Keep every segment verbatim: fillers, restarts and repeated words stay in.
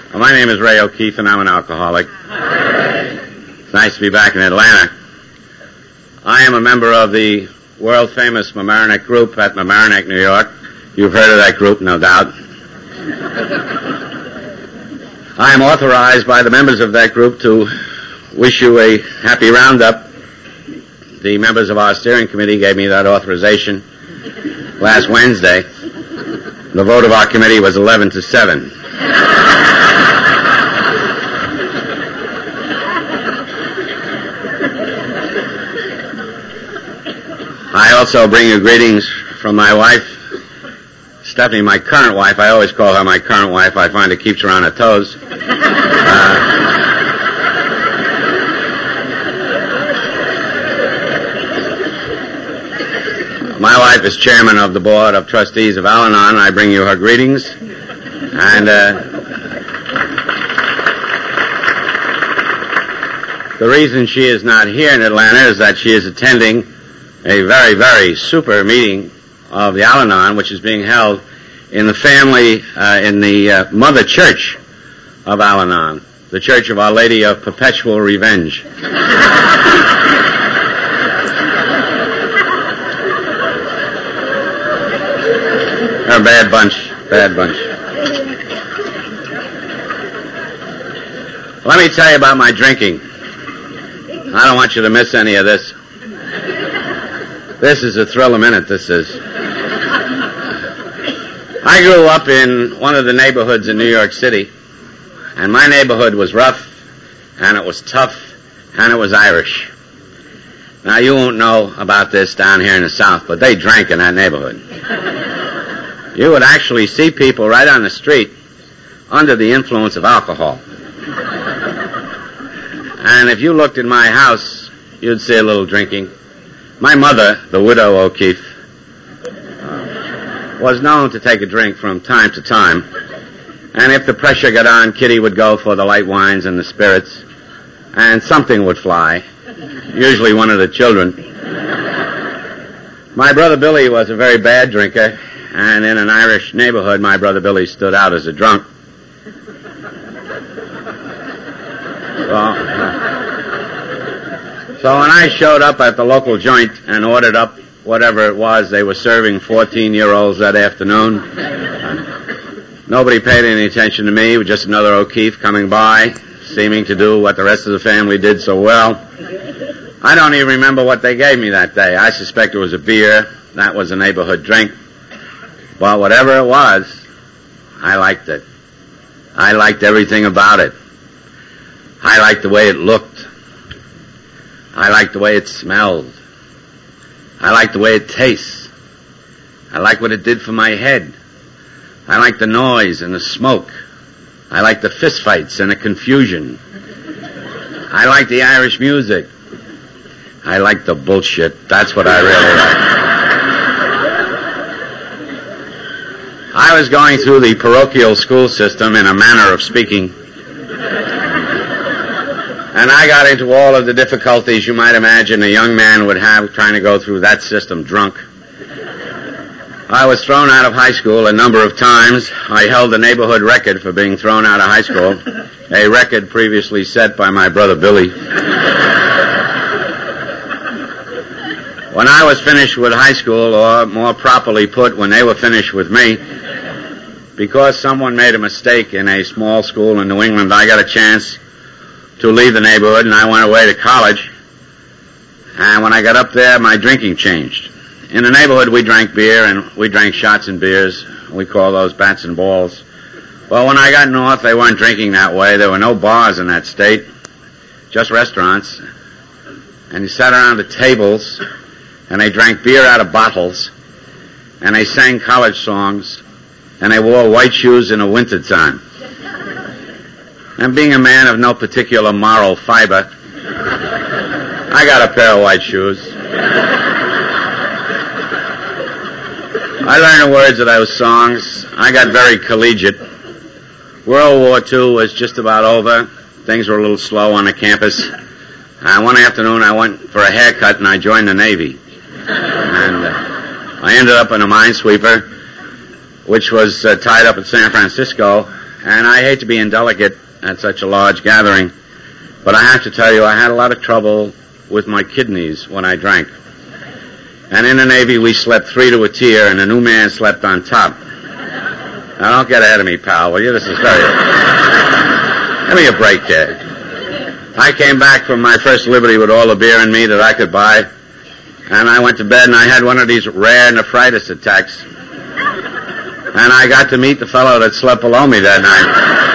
Well, my name is Ray O'Keefe, and I'm an alcoholic. It's nice to be back in Atlanta. I am a member of the world-famous Mamaroneck Group at Mamaroneck, New York. You've heard of that group, no doubt. I am authorized by the members of that group to wish you a happy roundup. The members of our steering committee gave me that authorization last Wednesday. The vote of our committee was eleven to seven. I also bring you greetings from my wife, Stephanie, my current wife. I always call her my current wife. I find it keeps her on her toes. Uh, my wife is chairman of the board of trustees of Al-Anon. I bring you her greetings. And uh, the reason she is not here in Atlanta is that she is attending a very, very super meeting of the Al-Anon, which is being held in the family, uh, in the uh, mother church of Al-Anon, the Church of Our Lady of Perpetual Revenge. They're a bad bunch, bad bunch. Let me tell you about my drinking. I don't want you to miss any of this. This is a thrill a minute, this is. I grew up in one of the neighborhoods in New York City, and my neighborhood was rough, and it was tough, and it was Irish. Now, you won't know about this down here in the South, but they drank in that neighborhood. You would actually see people right on the street under the influence of alcohol. And if you looked in my house, you'd see a little drinking. My mother, the widow O'Keefe, uh, was known to take a drink from time to time. And if the pressure got on, Kitty would go for the light wines and the spirits, and something would fly, usually one of the children. My brother Billy was a very bad drinker, and in an Irish neighborhood, my brother Billy stood out as a drunk. Well, So when I showed up at the local joint and ordered up whatever it was they were serving fourteen-year-olds that afternoon, nobody paid any attention to me. It was just another O'Keefe coming by, seeming to do what the rest of the family did so well. I don't even remember what they gave me that day. I suspect it was a beer. That was a neighborhood drink. But whatever it was, I liked it. I liked everything about it. I liked the way it looked. I like the way it smelled. I like the way it tastes. I like what it did for my head. I like the noise and the smoke. I like the fistfights and the confusion. I like the Irish music. I like the bullshit. That's what I really like. I was going through the parochial school system in a manner of speaking. And I got into all of the difficulties you might imagine a young man would have trying to go through that system drunk. I was thrown out of high school a number of times. I held the neighborhood record for being thrown out of high school, a record previously set by my brother Billy. When I was finished with high school, or more properly put, when they were finished with me, because someone made a mistake in a small school in New England, I got a chance to leave the neighborhood, and I went away to college. And when I got up there, my drinking changed. In the neighborhood, we drank beer, and we drank shots and beers. We call those bats and balls. Well, when I got north, they weren't drinking that way. There were no bars in that state, just restaurants. And you sat around the tables, and they drank beer out of bottles, and they sang college songs, and they wore white shoes in the wintertime. And being a man of no particular moral fiber, I got a pair of white shoes. I learned the words of those songs. I got very collegiate. World War Two was just about over. Things were a little slow on the campus. And one afternoon I went for a haircut and I joined the Navy. And uh, I ended up in a minesweeper, which was uh, tied up in San Francisco. and I hate to be indelicate at such a large gathering, but I have to tell you I had a lot of trouble with my kidneys when I drank. And in the Navy, we slept three to a tier, and the new man slept on top. Now, don't get ahead of me, pal, will you? This is very... Give me a break there. I came back from my first Liberty with all the beer in me that I could buy, and I went to bed, and I had one of these rare nephritis attacks. And I got to meet the fellow that slept below me that night.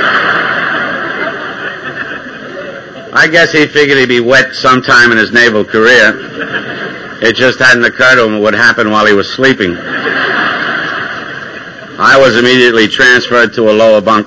I guess he figured he'd be wet sometime in his naval career. It just hadn't occurred to him what happened while he was sleeping. I was immediately transferred to a lower bunk.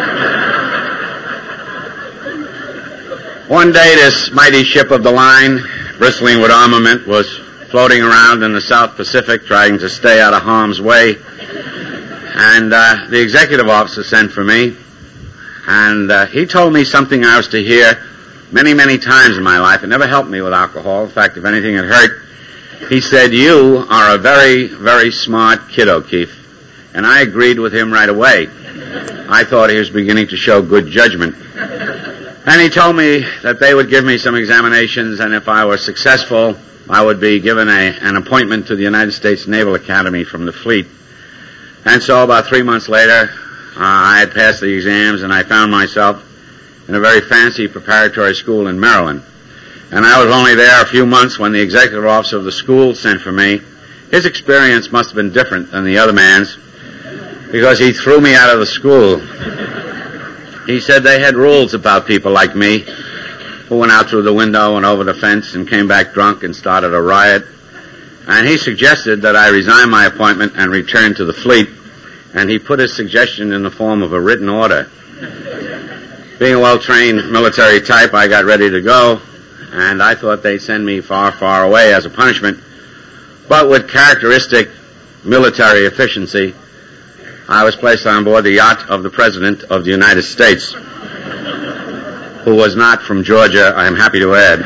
One day, this mighty ship of the line, bristling with armament, was floating around in the South Pacific, trying to stay out of harm's way. And uh, the executive officer sent for me, and uh, he told me something I was to hear many, many times in my life. It never helped me with alcohol. In fact, if anything, it hurt. He said, "You are a very, very smart kid, O'Keefe." And I agreed with him right away. I thought he was beginning to show good judgment. And he told me that they would give me some examinations, and if I were successful, I would be given a, an appointment to the United States Naval Academy from the fleet. And so about three months later, uh, I had passed the exams, and I found myself in a very fancy preparatory school in Maryland. And I was only there a few months when the executive officer of the school sent for me. His experience must have been different than the other man's, because he threw me out of the school. He said they had rules about people like me who went out through the window and over the fence and came back drunk and started a riot. And he suggested that I resign my appointment and return to the fleet, and he put his suggestion in the form of a written order. Being a well-trained military type, I got ready to go, and I thought they'd send me far, far away as a punishment. But with characteristic military efficiency, I was placed on board the yacht of the President of the United States, who was not from Georgia, I am happy to add.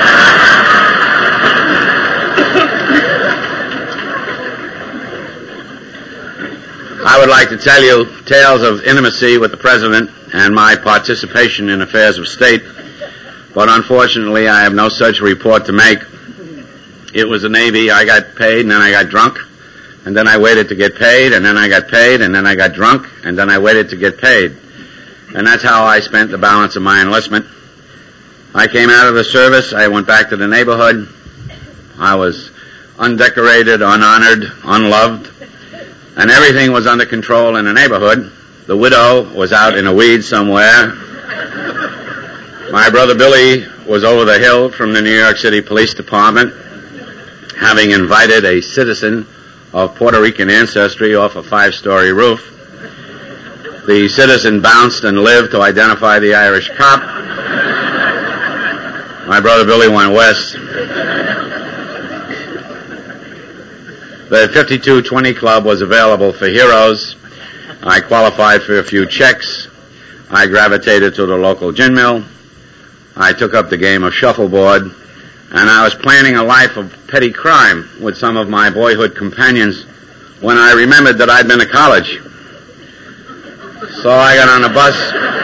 I would like to tell you tales of intimacy with the President and my participation in affairs of state, but unfortunately I have no such report to make. It was the Navy. I got paid, and then I got drunk, and then I waited to get paid, and then I got paid, and then I got drunk, and then I waited to get paid. And that's how I spent the balance of my enlistment. I came out of the service. I went back to the neighborhood. I was undecorated, unhonored, unloved, and everything was under control in the neighborhood. The widow was out in a weed somewhere. My brother Billy was over the hill from the New York City Police Department, having invited a citizen of Puerto Rican ancestry off a five-story roof. The citizen bounced and lived to identify the Irish cop. My brother Billy went west. The fifty-two twenty Club was available for heroes. I qualified for a few checks. I gravitated to the local gin mill. I took up the game of shuffleboard, and I was planning a life of petty crime with some of my boyhood companions when I remembered that I'd been to college. So I got on a bus.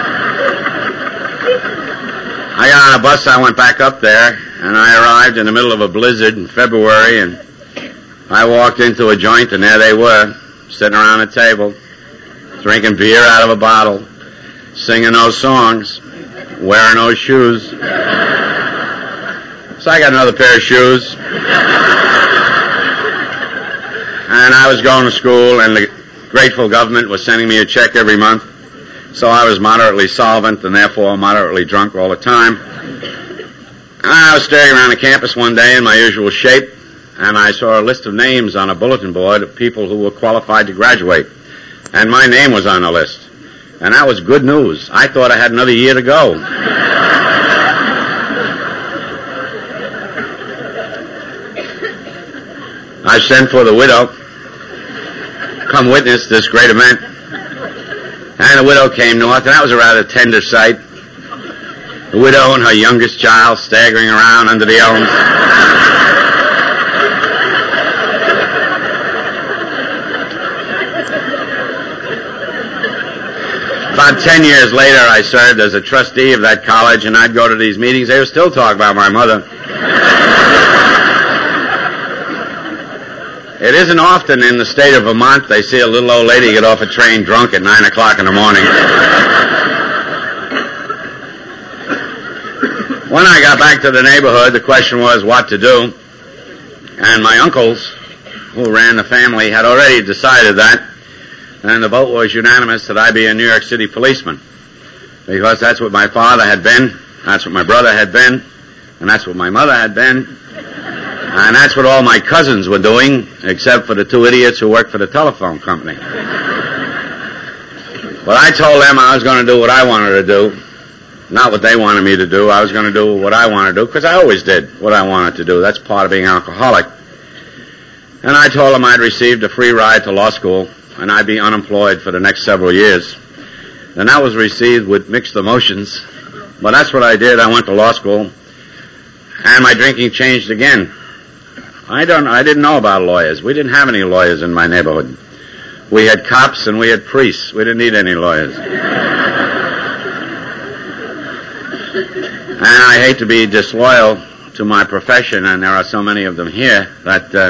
I got on a bus, I went back up there, and I arrived in the middle of a blizzard in February, and I walked into a joint, and there they were, sitting around a table, drinking beer out of a bottle, singing those songs, wearing those shoes. So I got another pair of shoes. And I was going to school, and the grateful government was sending me a check every month. So I was moderately solvent and therefore moderately drunk all the time. And I was staring around the campus one day in my usual shape, and I saw a list of names on a bulletin board of people who were qualified to graduate. And my name was on the list. And that was good news. I thought I had another year to go. I sent for the widow, come witness this great event. And the widow came north, and that was a rather tender sight. The widow and her youngest child staggering around under the elms. About ten years later, I served as a trustee of that college, and I'd go to these meetings. They would still talk about my mother. It isn't often in the state of Vermont they see a little old lady get off a train drunk at nine o'clock in the morning. When I got back to the neighborhood, the question was what to do. And my uncles, who ran the family, had already decided that. And the vote was unanimous that I be a New York City policeman. Because that's what my father had been, that's what my brother had been, and that's what my mother had been. And that's what all my cousins were doing, except for the two idiots who worked for the telephone company. But I told them I was going to do what I wanted to do, not what they wanted me to do. I was going to do what I wanted to do, because I always did what I wanted to do. That's part of being an alcoholic. And I told them I'd received a free ride to law school, and I'd be unemployed for the next several years. And that was received with mixed emotions. But that's what I did. I went to law school, and my drinking changed again. I don't. I didn't know about lawyers. We didn't have any lawyers in my neighborhood. We had cops and we had priests. We didn't need any lawyers. And I hate to be disloyal to my profession, and there are so many of them here, that uh,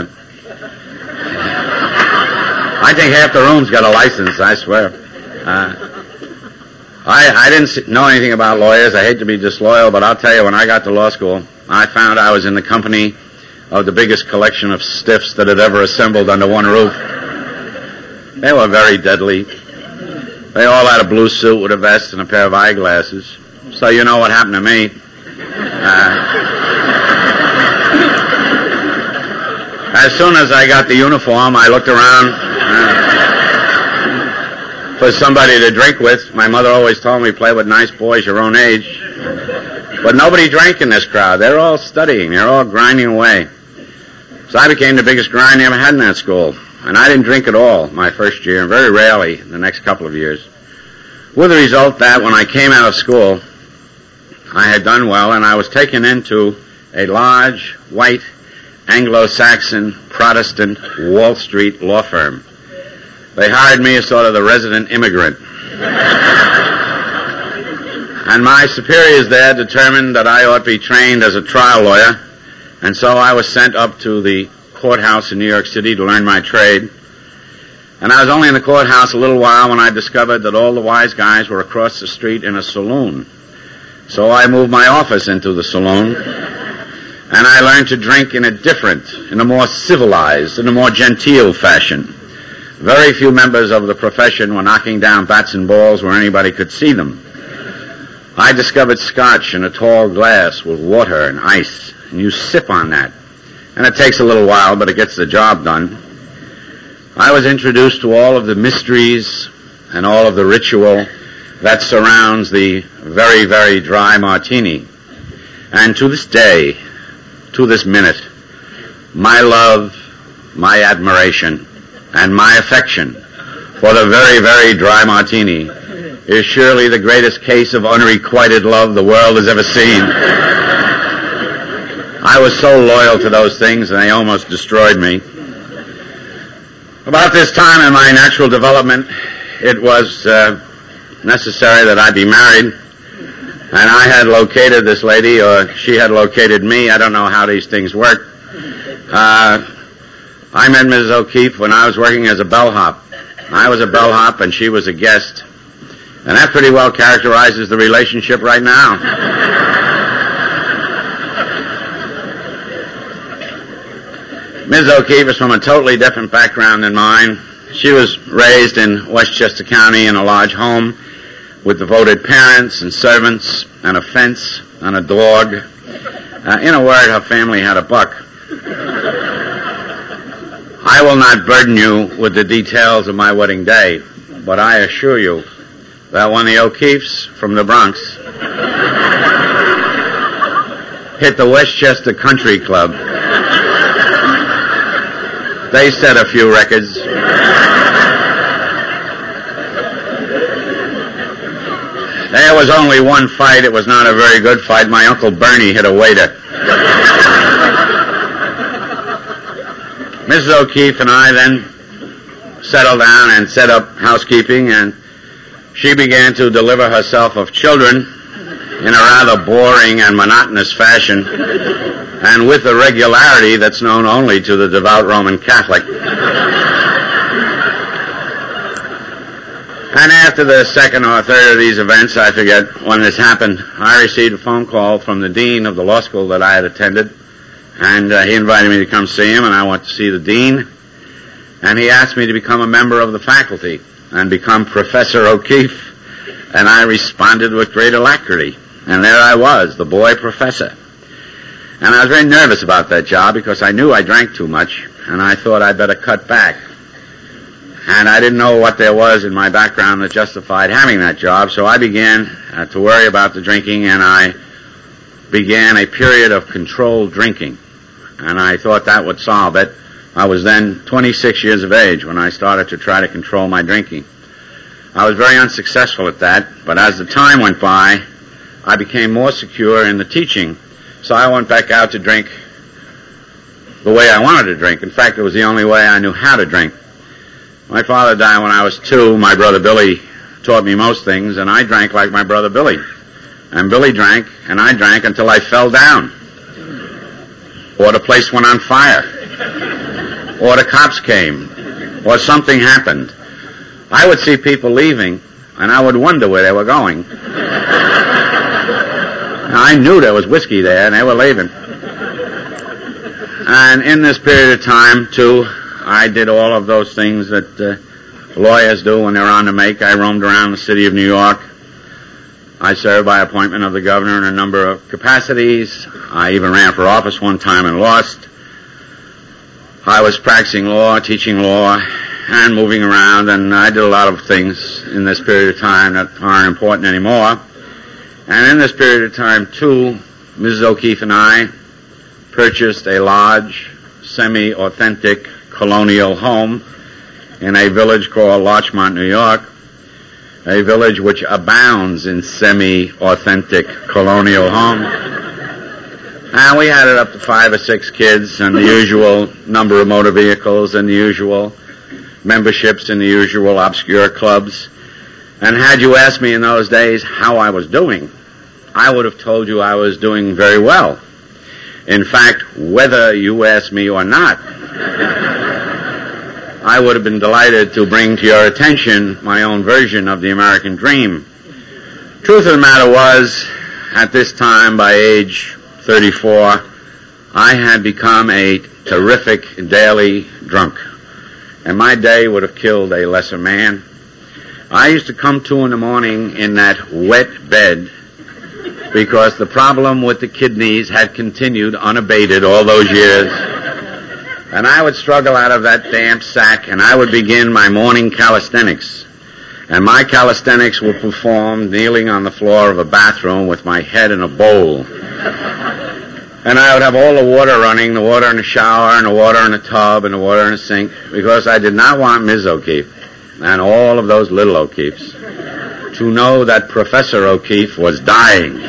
I think half the room's got a license, I swear. Uh, I, I didn't know anything about lawyers. I hate to be disloyal, but I'll tell you, when I got to law school, I found I was in the company of the biggest collection of stiffs that had ever assembled under one roof. They were very deadly. They all had a blue suit with a vest and a pair of eyeglasses. So you know what happened to me. Uh, as soon as I got the uniform, I looked around uh, for somebody to drink with. My mother always told me, play with nice boys your own age. But nobody drank in this crowd. They're all studying. They're all grinding away. So I became the biggest grind I ever had in that school. And I didn't drink at all my first year, and very rarely the next couple of years. With the result that when I came out of school, I had done well, and I was taken into a large, white, Anglo-Saxon, Protestant Wall Street law firm. They hired me as sort of the resident immigrant. And my superiors there determined that I ought to be trained as a trial lawyer, and so I was sent up to the courthouse in New York City to learn my trade. And I was only in the courthouse a little while when I discovered that all the wise guys were across the street in a saloon. So I moved my office into the saloon, and I learned to drink in a different, in a more civilized, in a more genteel fashion. Very few members of the profession were knocking down bats and balls where anybody could see them. I discovered scotch in a tall glass with water and ice, and you sip on that. And it takes a little while, but it gets the job done. I was introduced to all of the mysteries and all of the ritual that surrounds the very, very dry martini. And to this day, to this minute, my love, my admiration, and my affection for the very, very dry martini is surely the greatest case of unrequited love the world has ever seen. I was so loyal to those things, and they almost destroyed me. About this time in my natural development, it was uh, necessary that I be married, and I had located this lady, or she had located me. I don't know how these things work. Uh, I met Missus O'Keefe when I was working as a bellhop. I was a bellhop, and she was a guest, and that pretty well characterizes the relationship right now. Missus O'Keefe is from a totally different background than mine. She was raised in Westchester County in a large home with devoted parents and servants and a fence and a dog. Uh, in a word, her family had a buck. I will not burden you with the details of my wedding day, but I assure you that when the O'Keefes from the Bronx hit the Westchester Country Club, they set a few records. There was only one fight. It was not a very good fight. My Uncle Bernie hit a waiter. Missus O'Keefe and I then settled down and set up housekeeping, and she began to deliver herself of children in a rather boring and monotonous fashion, and with a regularity that's known only to the devout Roman Catholic. And after the second or third of these events, I forget when this happened, I received a phone call from the dean of the law school that I had attended, and uh, he invited me to come see him, and I went to see the dean, and he asked me to become a member of the faculty and become Professor O'Keefe, and I responded with great alacrity. And there I was, the boy professor. And I was very nervous about that job because I knew I drank too much, and I thought I'd better cut back. And I didn't know what there was in my background that justified having that job, so I began uh, to worry about the drinking, and I began a period of controlled drinking. And I thought that would solve it. I was then twenty-six years of age when I started to try to control my drinking. I was very unsuccessful at that, but as the time went by, I became more secure in the teaching, so I went back out to drink the way I wanted to drink. In fact, it was the only way I knew how to drink. My father died when I was two. My brother Billy taught me most things, and I drank like my brother Billy. And Billy drank, and I drank until I fell down, or the place went on fire, or the cops came, or something happened. I would see people leaving, and I would wonder where they were going. I knew there was whiskey there, and they were leaving. And in this period of time, too, I did all of those things that uh, lawyers do when they're on the make. I roamed around the city of New York. I served by appointment of the governor in a number of capacities. I even ran for office one time and lost. I was practicing law, teaching law, and moving around, and I did a lot of things in this period of time that aren't important anymore. And in this period of time, too, Missus O'Keefe and I purchased a large, semi-authentic colonial home in a village called Larchmont, New York, a village which abounds in semi-authentic colonial homes. And we had it up to five or six kids and the usual number of motor vehicles and the usual memberships in the usual obscure clubs. And had you asked me in those days how I was doing, I would have told you I was doing very well. In fact, whether you asked me or not, I would have been delighted to bring to your attention my own version of the American dream. Truth of the matter was, at this time, by age thirty-four, I had become a terrific daily drunk, and my day would have killed a lesser man. I used to come to in the morning in that wet bed because the problem with the kidneys had continued unabated all those years. And I would struggle out of that damp sack, and I would begin my morning calisthenics. And my calisthenics were performed kneeling on the floor of a bathroom with my head in a bowl. And I would have all the water running, the water in the shower, and the water in the tub, and the water in the sink, because I did not want Miz O'Keefe and all of those little O'Keefes to know that Professor O'Keefe was dying.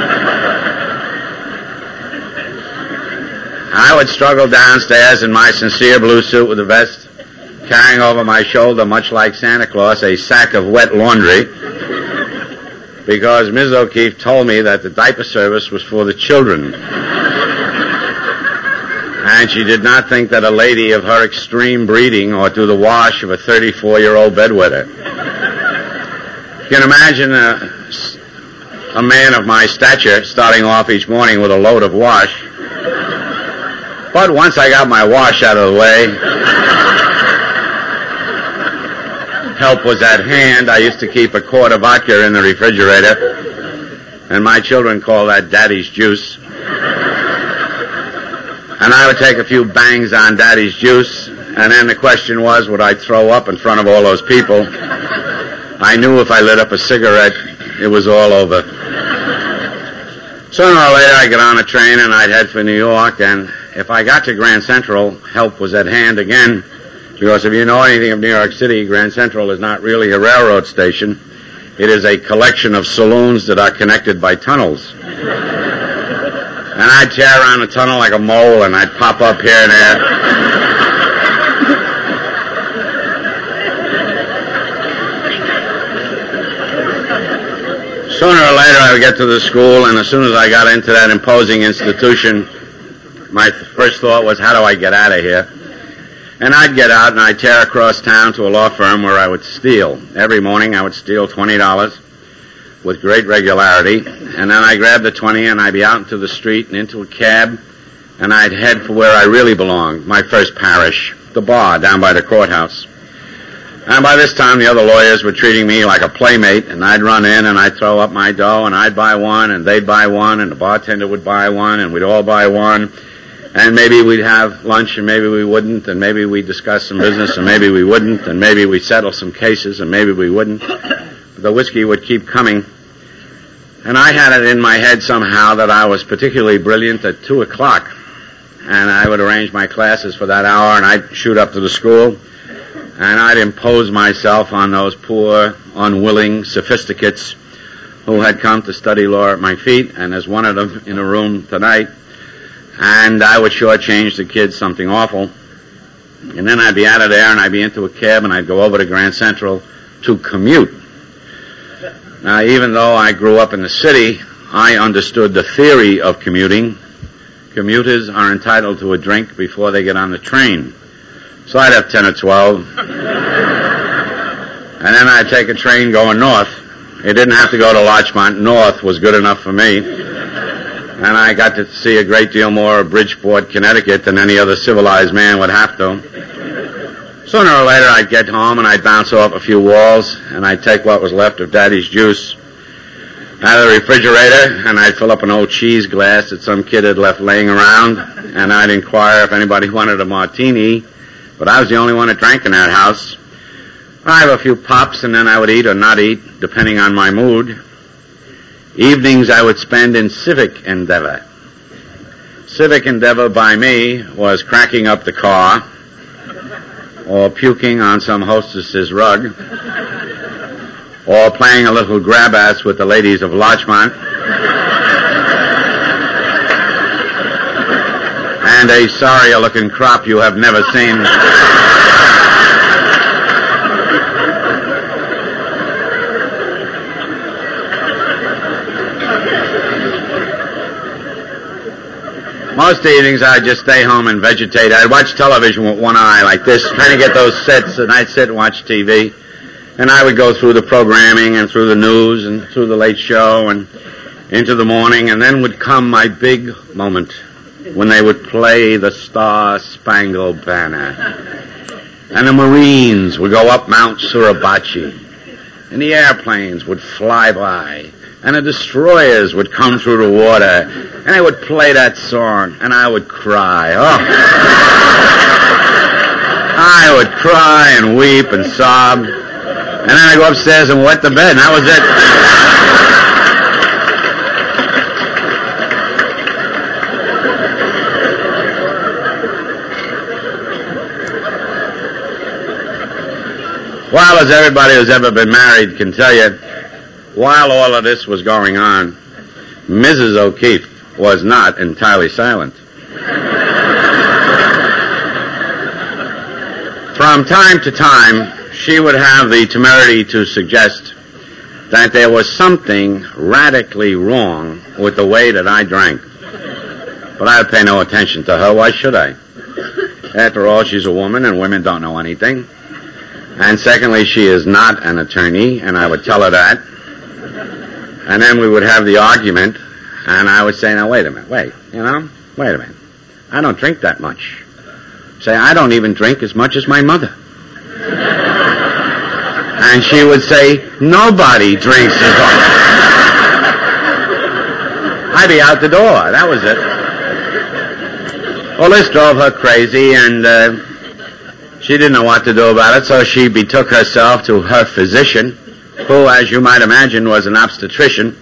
I would struggle downstairs in my sincere blue suit with a vest, carrying over my shoulder, much like Santa Claus, a sack of wet laundry, because Miz O'Keefe told me that the diaper service was for the children. And she did not think that a lady of her extreme breeding ought to do the wash of a thirty-four-year-old bedwetter. You can imagine a, a man of my stature starting off each morning with a load of wash. But once I got my wash out of the way, help was at hand. I used to keep a quart of vodka in the refrigerator, and my children call that Daddy's juice. And I would take a few bangs on Daddy's juice, and then the question was, would I throw up in front of all those people? I knew if I lit up a cigarette, it was all over. Sooner or later, I'd get on a train, and I'd head for New York, and if I got to Grand Central, help was at hand again, because if you know anything of New York City, Grand Central is not really a railroad station. It is a collection of saloons that are connected by tunnels. And I'd tear around the tunnel like a mole, and I'd pop up here and there. would get to the school, and as soon as I got into that imposing institution, my first thought was, how do I get out of here? And I'd get out and I'd tear across town to a law firm where I would steal. Every morning I would steal twenty dollars with great regularity, and then I'd grab the twenty and I'd be out into the street and into a cab, and I'd head for where I really belonged, my first parish, the bar down by the courthouse. And by this time the other lawyers were treating me like a playmate, and I'd run in and I'd throw up my dough and I'd buy one and they'd buy one and the bartender would buy one and we'd all buy one. And maybe we'd have lunch, and maybe we wouldn't, and maybe we'd discuss some business, and maybe we wouldn't, and maybe we'd settle some cases, and maybe we wouldn't. But the whiskey would keep coming. And I had it in my head somehow that I was particularly brilliant at two o'clock. And I would arrange my classes for that hour, and I'd shoot up to the school, and I'd impose myself on those poor, unwilling sophisticates who had come to study law at my feet, and there's one of them in a room tonight. And I would shortchange the kids something awful. And then I'd be out of there and I'd be into a cab and I'd go over to Grand Central to commute. Now, even though I grew up in the city, I understood the theory of commuting. Commuters are entitled to a drink before they get on the train. So I'd have ten or twelve. And then I'd take a train going north. It didn't have to go to Larchmont. North was good enough for me. And I got to see a great deal more of Bridgeport, Connecticut than any other civilized man would have to. Sooner or later I'd get home and I'd bounce off a few walls and I'd take what was left of Daddy's juice out of the refrigerator and I'd fill up an old cheese glass that some kid had left laying around, and I'd inquire if anybody wanted a martini, but I was the only one that drank in that house. I'd have a few pops and then I would eat or not eat, depending on my mood. Evenings I would spend in civic endeavor. Civic endeavor by me was cracking up the car or puking on some hostess's rug or playing a little grab-ass with the ladies of Larchmont and a sorrier-looking crop you have never seen. Most evenings I'd just stay home and vegetate. I'd watch television with one eye like this, trying to get those sets, and I'd sit and watch T V. And I would go through the programming and through the news and through the late show and into the morning, and then would come my big moment when they would play the Star-Spangled Banner. And the Marines would go up Mount Suribachi, and the airplanes would fly by, and the destroyers would come through the water, and they would play that song, and I would cry. Oh. I would cry and weep and sob, and then I'd go upstairs and wet the bed, and that was it. Well, as everybody who's ever been married can tell you, while all of this was going on, Missus O'Keefe was not entirely silent. From time to time, she would have the temerity to suggest that there was something radically wrong with the way that I drank. But I would pay no attention to her. Why should I? After all, she's a woman, and women don't know anything. And secondly, she is not an attorney, and I would tell her that. And then we would have the argument, and I would say, now, wait a minute, wait, you know, wait a minute. I don't drink that much. Say, I don't even drink as much as my mother. And she would say, nobody drinks as much. I'd be out the door. That was it. Well, this drove her crazy, and uh, she didn't know what to do about it, so she betook herself to her physician, who, as you might imagine, was an obstetrician.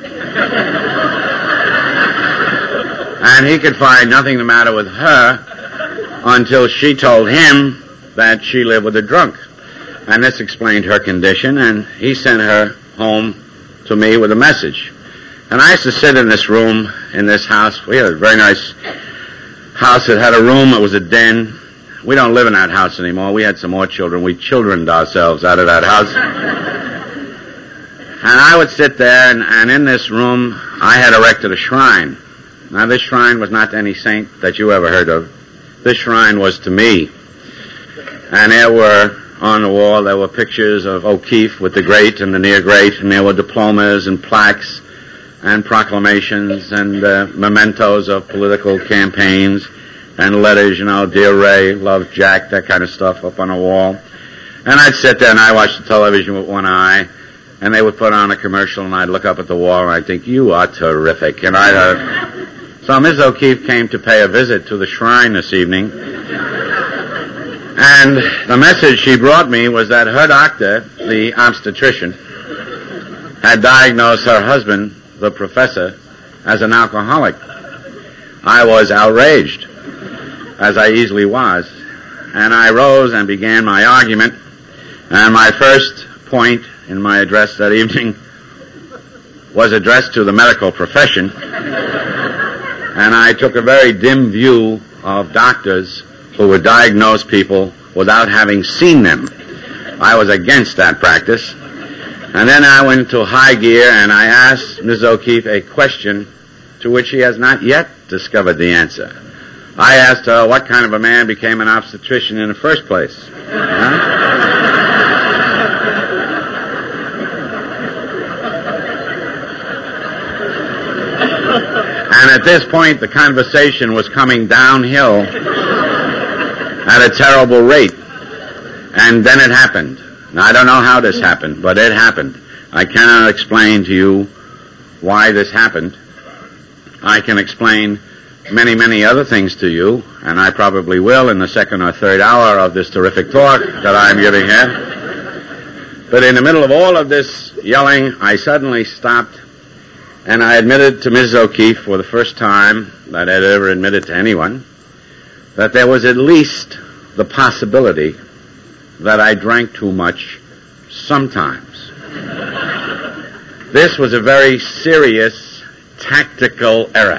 And he could find nothing the matter with her until she told him that she lived with a drunk. And this explained her condition, and he sent her home to me with a message. And I used to sit in this room, in this house. We had a very nice house that had a room. It was a den. We don't live in that house anymore. We had some more children. We childrened ourselves out of that house. And I would sit there, and, and in this room, I had erected a shrine. Now, this shrine was not to any saint that you ever heard of. This shrine was to me. And there were, on the wall, there were pictures of O'Keefe with the great and the near great, and there were diplomas and plaques and proclamations and uh, mementos of political campaigns and letters, you know, Dear Ray, Love Jack, that kind of stuff up on a wall. And I'd sit there and I'd watch the television with one eye, and they would put on a commercial, and I'd look up at the wall and I'd think, you are terrific. And I'd, uh, so Miz O'Keefe came to pay a visit to the shrine this evening, and the message she brought me was that her doctor, the obstetrician, had diagnosed her husband, the professor, as an alcoholic. I was outraged, as I easily was, and I rose and began my argument, and my first point in my address that evening was addressed to the medical profession, and I took a very dim view of doctors who would diagnose people without having seen them. I was against that practice. And then I went to high gear, and I asked Miz O'Keefe a question to which she has not yet discovered the answer. I asked her what kind of a man became an obstetrician in the first place. Huh? And at this point, the conversation was coming downhill at a terrible rate. And then it happened. Now, I don't know how this happened, but it happened. I cannot explain to you why this happened. I can explain many, many other things to you, and I probably will in the second or third hour of this terrific talk that I'm giving here. But in the middle of all of this yelling, I suddenly stopped, and I admitted to Miz O'Keefe for the first time that I'd ever admitted to anyone that there was at least the possibility that I drank too much sometimes. This was a very serious tactical error,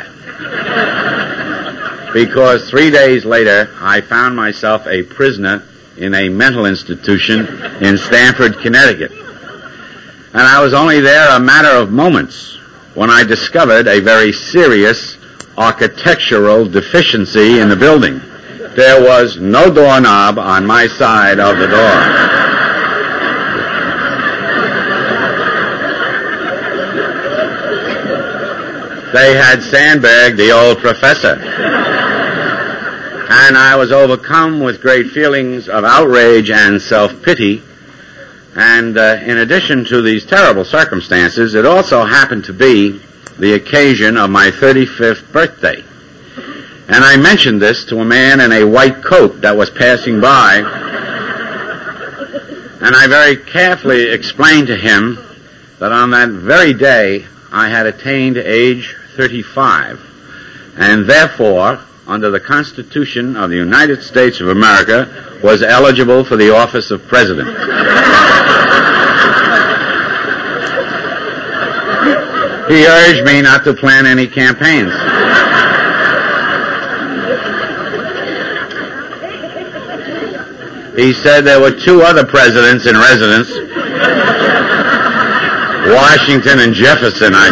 because three days later I found myself a prisoner in a mental institution in Stamford, Connecticut. And I was only there a matter of moments when I discovered a very serious architectural deficiency in the building. There was no doorknob on my side of the door. They had sandbagged the old professor. And I was overcome with great feelings of outrage and self-pity. And uh, in addition to these terrible circumstances, it also happened to be the occasion of my thirty-fifth birthday. And I mentioned this to a man in a white coat that was passing by, and I very carefully explained to him that on that very day I had attained age thirty-five, and therefore, under the Constitution of the United States of America, was eligible for the office of President. He urged me not to plan any campaigns. He said there were two other presidents in residence, Washington and Jefferson, I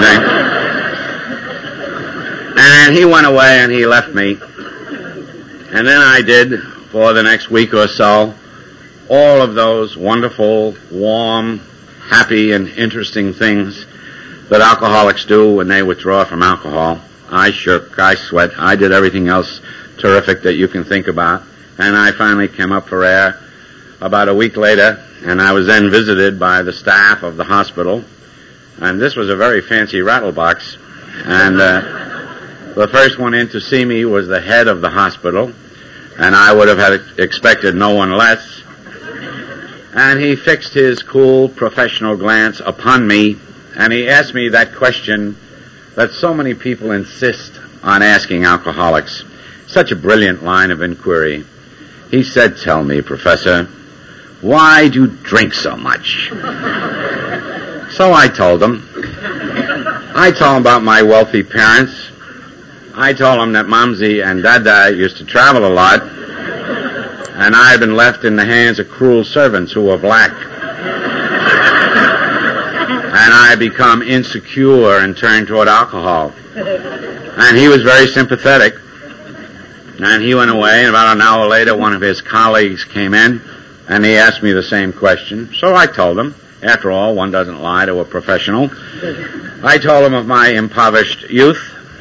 think. And he went away and he left me. And then I did, for the next week or so, all of those wonderful, warm, happy, and interesting things that alcoholics do when they withdraw from alcohol. I shook, I sweat, I did everything else terrific that you can think about. And I finally came up for air about a week later, and I was then visited by the staff of the hospital. And this was a very fancy rattle box. And uh, the first one in to see me was the head of the hospital, and I would have had expected no one less. And he fixed his cool, professional glance upon me, and he asked me that question that so many people insist on asking alcoholics. Such a brilliant line of inquiry. He said, "Tell me, Professor, why do you drink so much?" So I told him. I told him about my wealthy parents. I told him that Momsy and Dada used to travel a lot, and I had been left in the hands of cruel servants who were black. I become insecure and turn toward alcohol. And he was very sympathetic. And he went away, and about an hour later, one of his colleagues came in, and he asked me the same question. So I told him. After all, one doesn't lie to a professional. I told him of my impoverished youth.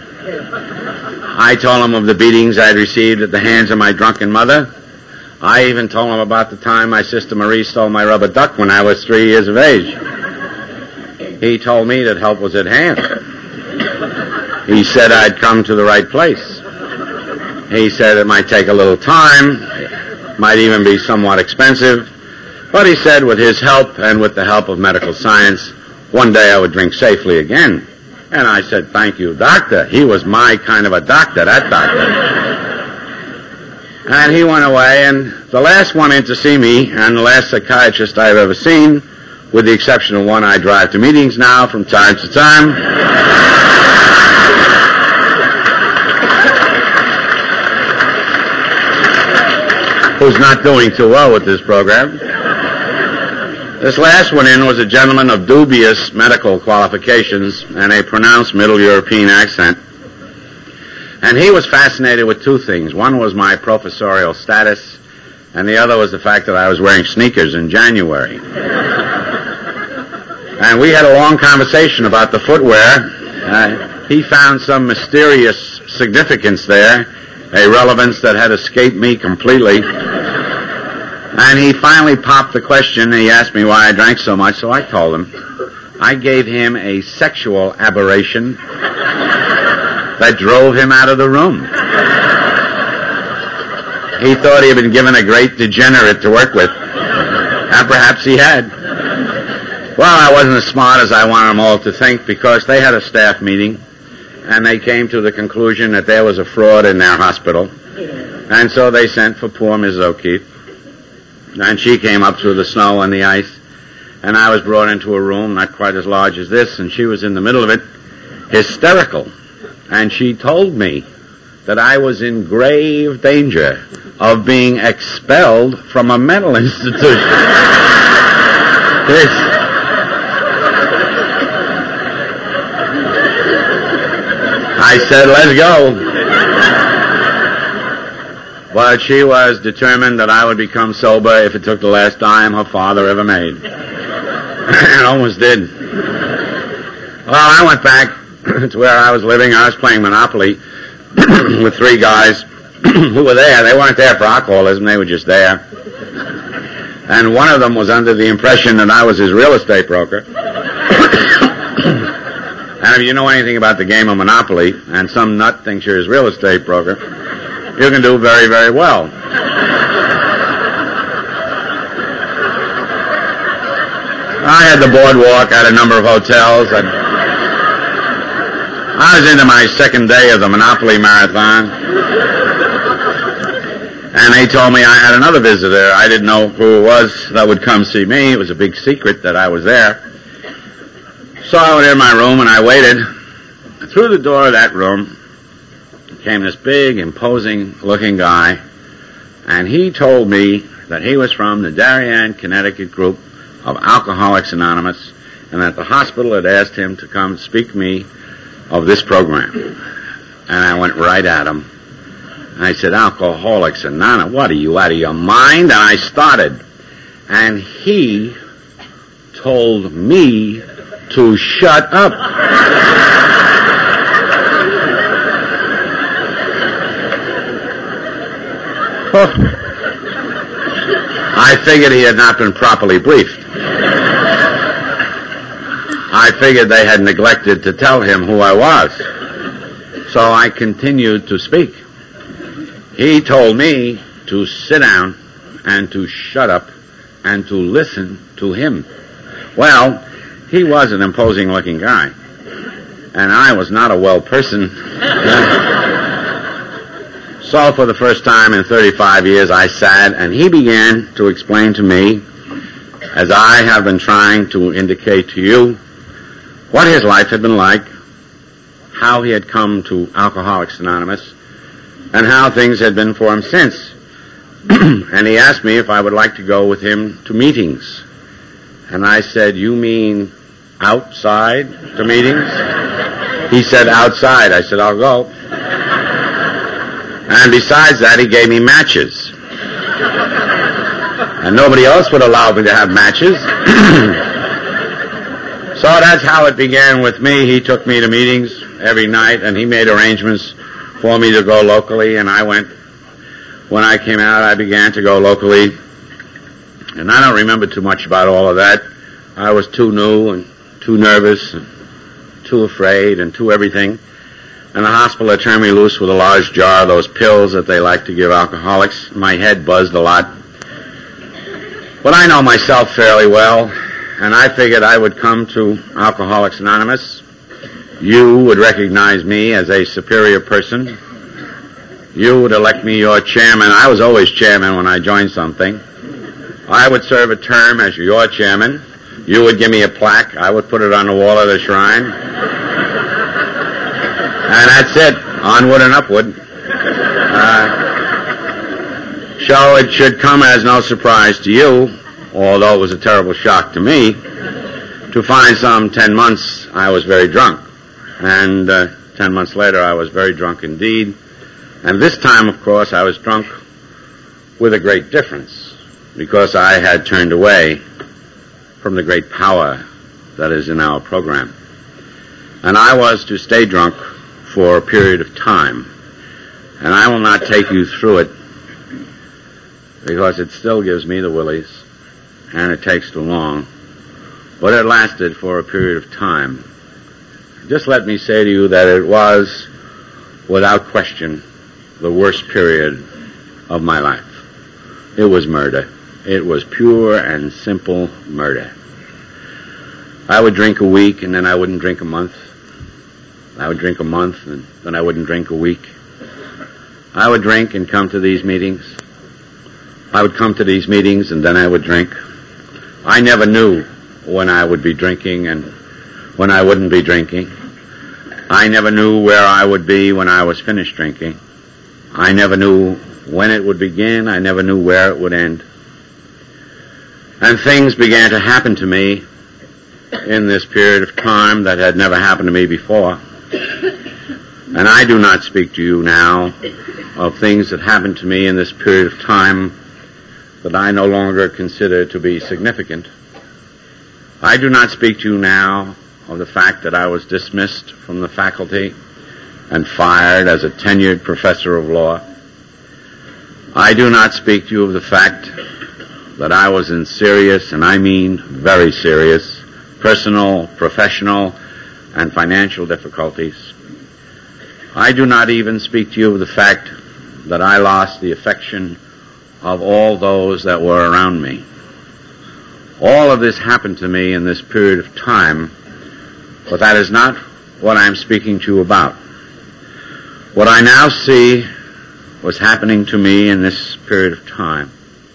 I told him of the beatings I'd received at the hands of my drunken mother. I even told him about the time my sister Marie stole my rubber duck when I was three years of age. He told me that help was at hand. He said I'd come to the right place. He said it might take a little time, might even be somewhat expensive, but he said with his help and with the help of medical science, one day I would drink safely again. And I said, thank you, doctor. He was my kind of a doctor, that doctor. And he went away, and the last one in to see me, and the last psychiatrist I've ever seen, with the exception of one I drive to meetings now from time to time, who's not doing too well with this program. This last one in was a gentleman of dubious medical qualifications and a pronounced Middle European accent. And he was fascinated with two things. One was my professorial status, and the other was the fact that I was wearing sneakers in January. And we had a long conversation about the footwear. Uh, he found some mysterious significance there, a relevance that had escaped me completely. And he finally popped the question, and he asked me why I drank so much, so I told him. I gave him a sexual aberration that drove him out of the room. He thought he had been given a great degenerate to work with, and perhaps he had. Well, I wasn't as smart as I wanted them all to think, because they had a staff meeting, and they came to the conclusion that there was a fraud in their hospital, and so they sent for poor Missus O'Keefe. And she came up through the snow and the ice, and I was brought into a room not quite as large as this, and she was in the middle of it, hysterical. And she told me that I was in grave danger of being expelled from a mental institution. This. I said, let's go. But she was determined that I would become sober if it took the last dime her father ever made. And almost did. Well, I went back to where I was living. I was playing Monopoly with three guys who were there. They weren't there for alcoholism. They were just there. And one of them was under the impression that I was his real estate broker. And if you know anything about the game of Monopoly, and some nut thinks you're his real estate broker, you can do very, very well. I had the boardwalk at a number of hotels, and I was into my second day of the Monopoly Marathon, and they told me I had another visitor. I didn't know who it was that would come see me. It was a big secret that I was there. So I went in my room, and I waited. Through the door of that room came this big, imposing-looking guy, and he told me that he was from the Darien, Connecticut group of Alcoholics Anonymous, and that the hospital had asked him to come speak to me of this program. And I went right at him. And I said, Alcoholics Anonymous, what are you, out of your mind? And I started. And he told me to shut up. I figured he had not been properly briefed. I figured they had neglected to tell him who I was. So I continued to speak. He told me to sit down and to shut up and to listen to him. Well, he was an imposing-looking guy, and I was not a well person. So for the first time in thirty-five years, I sat, and he began to explain to me, as I have been trying to indicate to you, what his life had been like, how he had come to Alcoholics Anonymous, and how things had been for him since. And he asked me if I would like to go with him to meetings. And I said, you mean outside to meetings? He said, outside. I said, I'll go. And besides that, he gave me matches. And nobody else would allow me to have matches. So that's how it began with me. He took me to meetings every night, and he made arrangements for me to go locally, and I went. When I came out, I began to go locally. And I don't remember too much about all of that. I was too new and too nervous and too afraid and too everything. And the hospital had turned me loose with a large jar of those pills that they like to give alcoholics. My head buzzed a lot. But I know myself fairly well, and I figured I would come to Alcoholics Anonymous. You would recognize me as a superior person. You would elect me your chairman. I was always chairman when I joined something. I would serve a term as your chairman. You would give me a plaque. I would put it on the wall of the shrine. And that's it. Onward and upward. Uh, so it should come as no surprise to you, although it was a terrible shock to me, to find some ten months I was very drunk. And uh, ten months later I was very drunk indeed. And this time, of course, I was drunk with a great difference, because I had turned away from the great power that is in our program. And I was to stay drunk for a period of time. And I will not take you through it, because it still gives me the willies, and it takes too long. But it lasted for a period of time. Just let me say to you that it was, without question, the worst period of my life. It was murder. It was pure and simple murder. I would drink a week, and then I wouldn't drink a month. I would drink a month, and then I wouldn't drink a week. I would drink and come to these meetings. I would come to these meetings, and then I would drink. I never knew when I would be drinking and when I wouldn't be drinking. I never knew where I would be when I was finished drinking. I never knew when it would begin. I never knew where it would end. And things began to happen to me in this period of time that had never happened to me before. And I do not speak to you now of things that happened to me in this period of time that I no longer consider to be significant. I do not speak to you now of the fact that I was dismissed from the faculty and fired as a tenured professor of law. I do not speak to you of the fact that I was in serious, and I mean very serious, personal, professional, and financial difficulties. I do not even speak to you of the fact that I lost the affection of all those that were around me. All of this happened to me in this period of time, but that is not what I'm speaking to you about. What I now see was happening to me in this period of time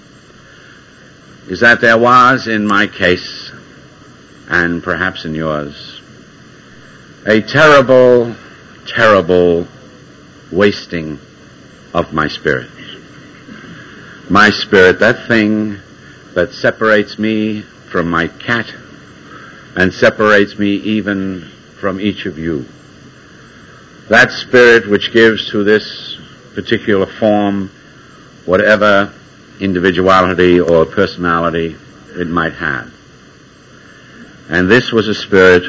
is that there was, in my case, and perhaps in yours, a terrible, terrible wasting of my spirit. My spirit, that thing that separates me from my cat and separates me even from each of you. That spirit which gives to this particular form whatever individuality or personality it might have. And this was a spirit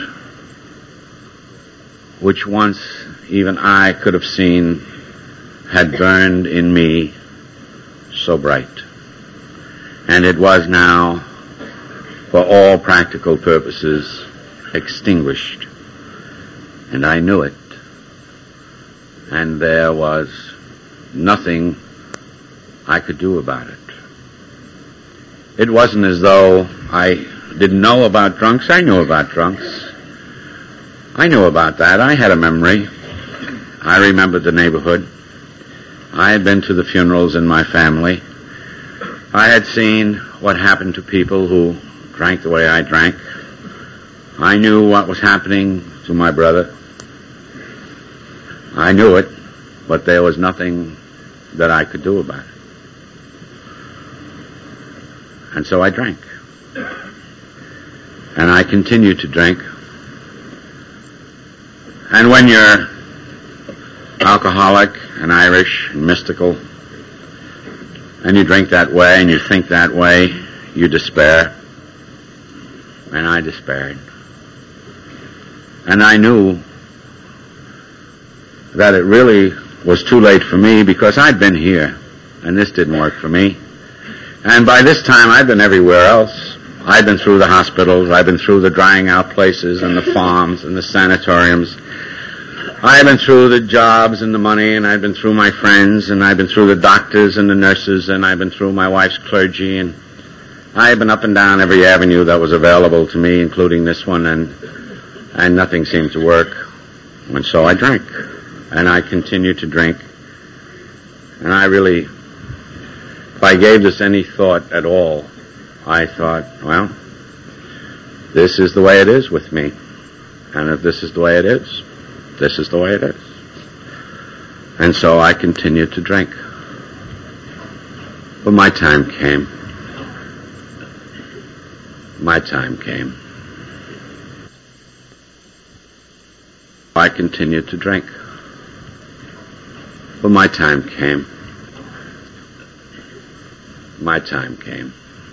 which once even I could have seen had burned in me so bright. And it was now, for all practical purposes, extinguished. And I knew it. And there was nothing I could do about it. It wasn't as though I didn't know about drunks. I knew about drunks. I knew about that. I had a memory. I remembered the neighborhood. I had been to the funerals in my family. I had seen what happened to people who drank the way I drank. I knew what was happening to my brother. I knew it, but there was nothing that I could do about it. And so I drank. And I continued to drink And when you're alcoholic and Irish and mystical, and you drink that way and you think that way, you despair. And I despaired. And I knew that it really was too late for me because I'd been here, and this didn't work for me. And by this time, I'd been everywhere else. I'd been through the hospitals, I'd been through the drying out places and the farms and the sanatoriums. I'd been through the jobs and the money, and I'd been through my friends, and I'd been through the doctors and the nurses, and I'd been through my wife's clergy, and I'd been up and down every avenue that was available to me, including this one, and and nothing seemed to work. And so I drank, and I continued to drink. And I really, if I gave this any thought at all, I thought, well, this is the way it is with me. And if this is the way it is, this is the way it is. And so I continued to drink. But my time came. My time came. I continued to drink. But my time came. My time came.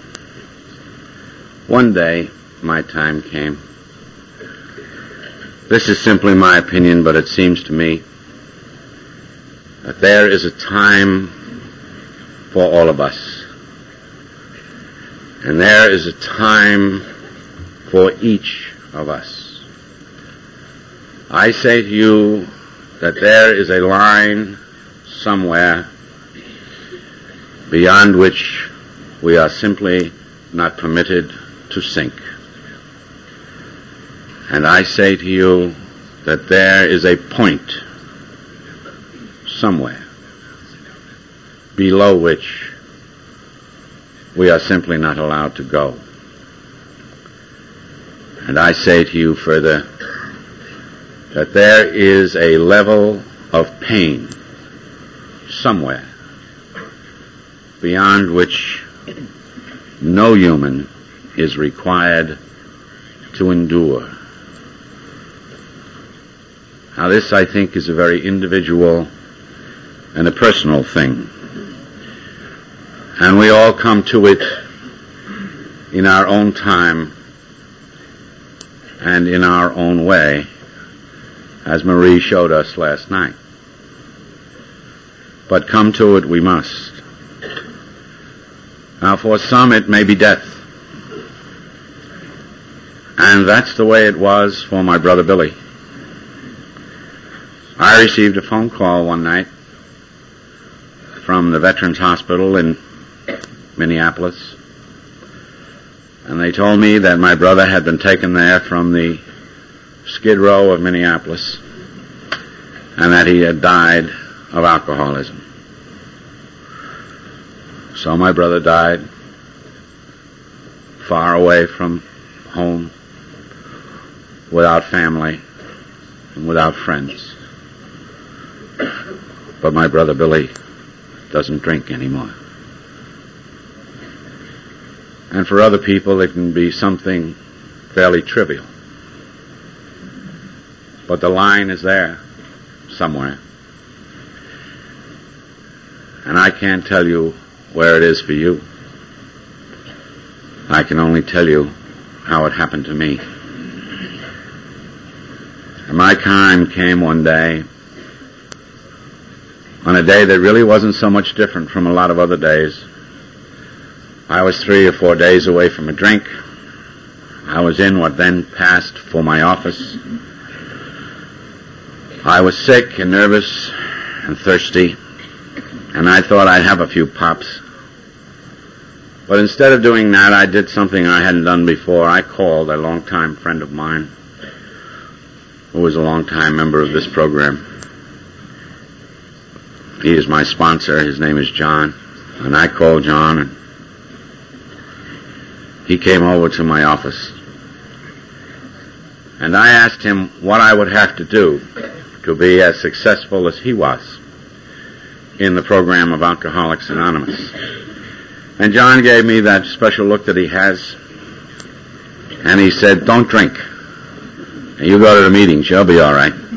One day, my time came. This is simply my opinion, but it seems to me that there is a time for all of us. And there is a time for each of us. I say to you that there is a line somewhere beyond which we are simply not permitted to sink. And I say to you that there is a point somewhere below which we are simply not allowed to go. And I say to you further that there is a level of pain somewhere beyond which no human is required to endure. Now this, I think, is a very individual and a personal thing. And we all come to it in our own time and in our own way, as Marie showed us last night. But come to it we must. Now for some it may be death. And that's the way it was for my brother Billy. I received a phone call one night from the Veterans Hospital in Minneapolis, and they told me that my brother had been taken there from the Skid Row of Minneapolis and that he had died of alcoholism. So my brother died far away from home, without family, and without friends. But my brother Billy doesn't drink anymore. And for other people it can be something fairly trivial. But the line is there somewhere. And I can't tell you where it is for you. I can only tell you how it happened to me. And my time came one day, on a day that really wasn't so much different from a lot of other days. I was three or four days away from a drink. I was in what then passed for my office. I was sick and nervous and thirsty, and I thought I'd have a few pops. But instead of doing that, I did something I hadn't done before. I called a longtime friend of mine, who was a longtime member of this program. He is my sponsor. His name is John. And I called John, and he came over to my office. And I asked him what I would have to do to be as successful as he was in the program of Alcoholics Anonymous. And John gave me that special look that he has, and he said, "Don't drink. You go to the meetings, you'll be all right."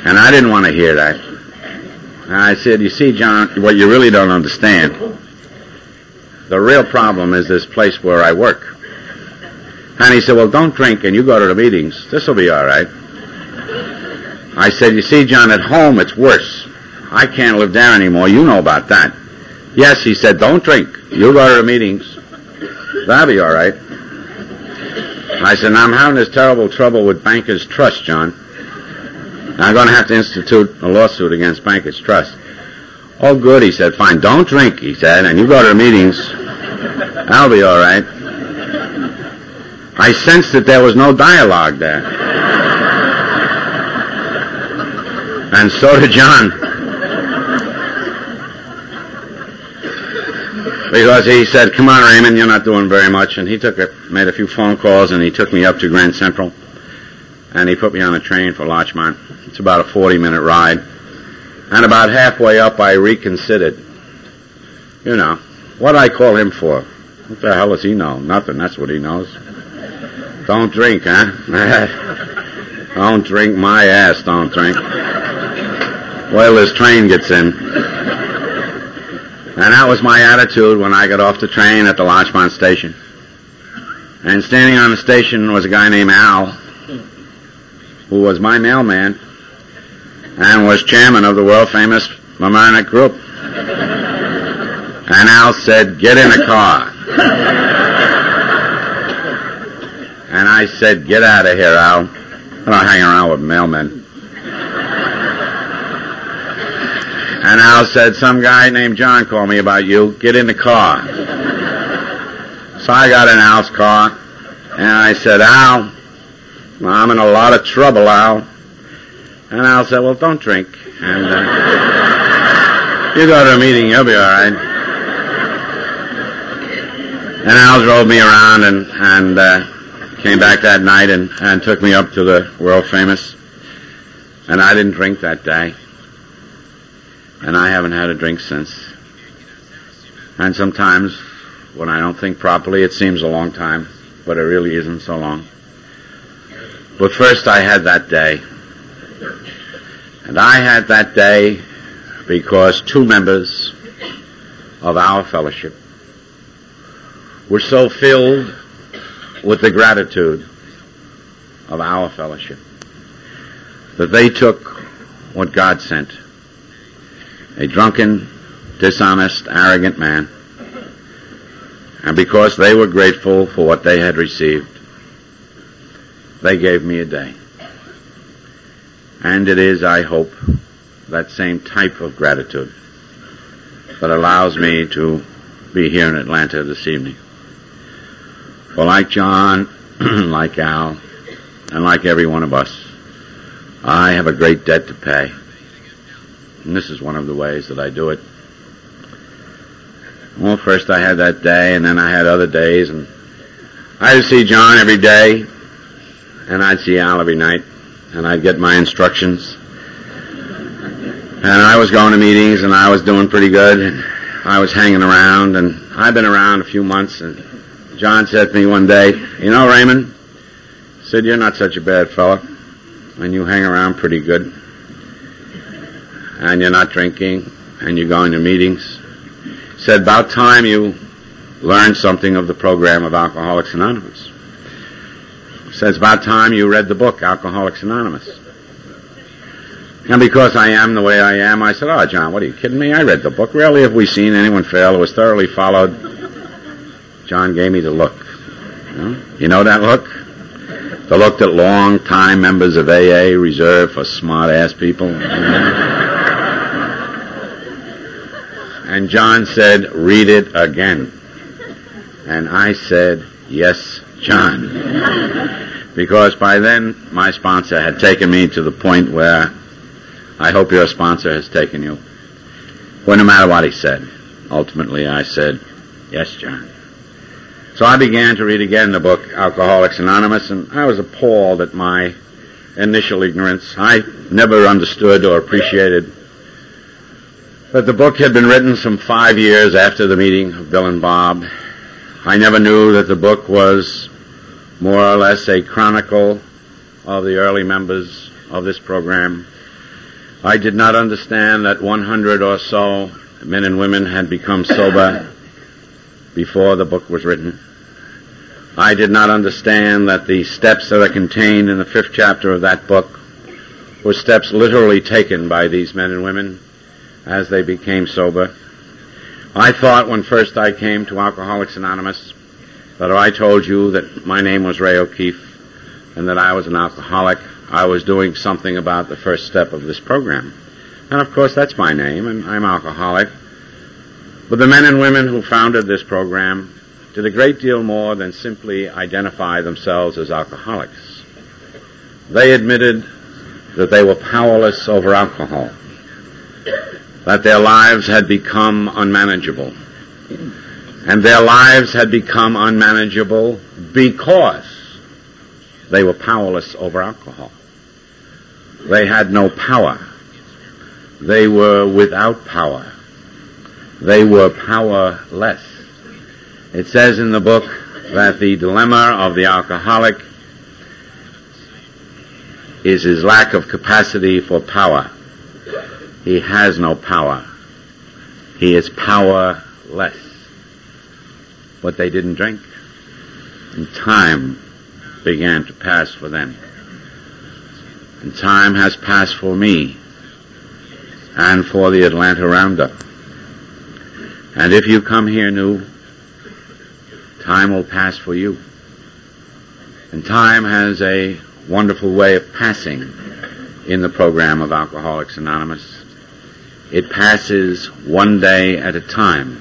And I didn't want to hear that. And I said, you see, John, what you really don't understand, the real problem is this place where I work. And he said, well, don't drink and you go to the meetings. This will be all right. I said, you see, John, at home it's worse. I can't live there anymore. You know about that. Yes, he said, don't drink. You go to the meetings. That'll be all right. I said, I'm having this terrible trouble with Bankers Trust, John. I'm going to have to institute a lawsuit against Bankers Trust. Oh, good, he said. Fine, don't drink, he said, and you go to the meetings. That'll be all right. I sensed that there was no dialogue there. And so did John. Because he said, come on, Raymond, you're not doing very much. And he took a, made a few phone calls, and he took me up to Grand Central. And he put me on a train for Larchmont. It's about a forty-minute ride. And about halfway up, I reconsidered. You know, what did I call him for? What the hell does he know? Nothing. That's what he knows. Don't drink, huh? Don't drink my ass, don't drink. Well, this train gets in. And that was my attitude when I got off the train at the Larchmont station. And standing on the station was a guy named Al, who was my mailman and was chairman of the world-famous Mamaroneck Group. And Al said, get in the car. And I said, get out of here, Al. I don't hang around with mailmen. And Al said, some guy named John called me about you. Get in the car. So I got in Al's car, and I said, Al, I'm in a lot of trouble, Al. And Al said, well, don't drink. And uh, you go to a meeting, you'll be all right. And Al drove me around and, and uh, came back that night and, and took me up to the world famous. And I didn't drink that day. And I haven't had a drink since. And sometimes, when I don't think properly, it seems a long time, but it really isn't so long. But first I had that day. And I had that day because two members of our fellowship were so filled with the gratitude of our fellowship that they took what God sent, a drunken, dishonest, arrogant man, and because they were grateful for what they had received, they gave me a day. And it is, I hope, that same type of gratitude that allows me to be here in Atlanta this evening. For like John, like Al, and like every one of us, I have a great debt to pay. And this is one of the ways that I do it. Well, first I had that day, and then I had other days, and I'd see John every day, and I'd see Al every night, and I'd get my instructions. And I was going to meetings, and I was doing pretty good, and I was hanging around, and I'd been around a few months, and John said to me one day, you know, Raymond, said, you're not such a bad fella, and you hang around pretty good, and you're not drinking, and you're going to meetings. Said, about time you learned something of the program of Alcoholics Anonymous. Said, it's about time you read the book, Alcoholics Anonymous. And because I am the way I am, I said, oh, John, what are you kidding me? I read the book. Rarely have we seen anyone fail. It was thoroughly followed. John gave me the look. You know, you know that look? The look that long-time members of A A reserve for smart-ass people. You know? And John said, read it again. And I said, yes, John. Because by then, my sponsor had taken me to the point where I hope your sponsor has taken you. Well, no matter what he said, ultimately I said, yes, John. So I began to read again the book, Alcoholics Anonymous, and I was appalled at my initial ignorance. I never understood or appreciated that the book had been written some five years after the meeting of Bill and Bob. I never knew that the book was more or less a chronicle of the early members of this program. I did not understand that one hundred or so men and women had become sober before the book was written. I did not understand that the steps that are contained in the fifth chapter of that book were steps literally taken by these men and women as they became sober. I thought when first I came to Alcoholics Anonymous that if I told you that my name was Ray O'Keefe and that I was an alcoholic, I was doing something about the first step of this program. And of course that's my name, and I'm alcoholic. But the men and women who founded this program did a great deal more than simply identify themselves as alcoholics. They admitted that they were powerless over alcohol, that their lives had become unmanageable. And their lives had become unmanageable because they were powerless over alcohol. They had no power. They were without power. They were powerless. It says in the book that the dilemma of the alcoholic is his lack of capacity for power. He has no power. He is powerless. But they didn't drink. And time began to pass for them. And time has passed for me and for the Atlanta Roundup. And if you come here new, time will pass for you. And time has a wonderful way of passing in the program of Alcoholics Anonymous. It passes one day at a time.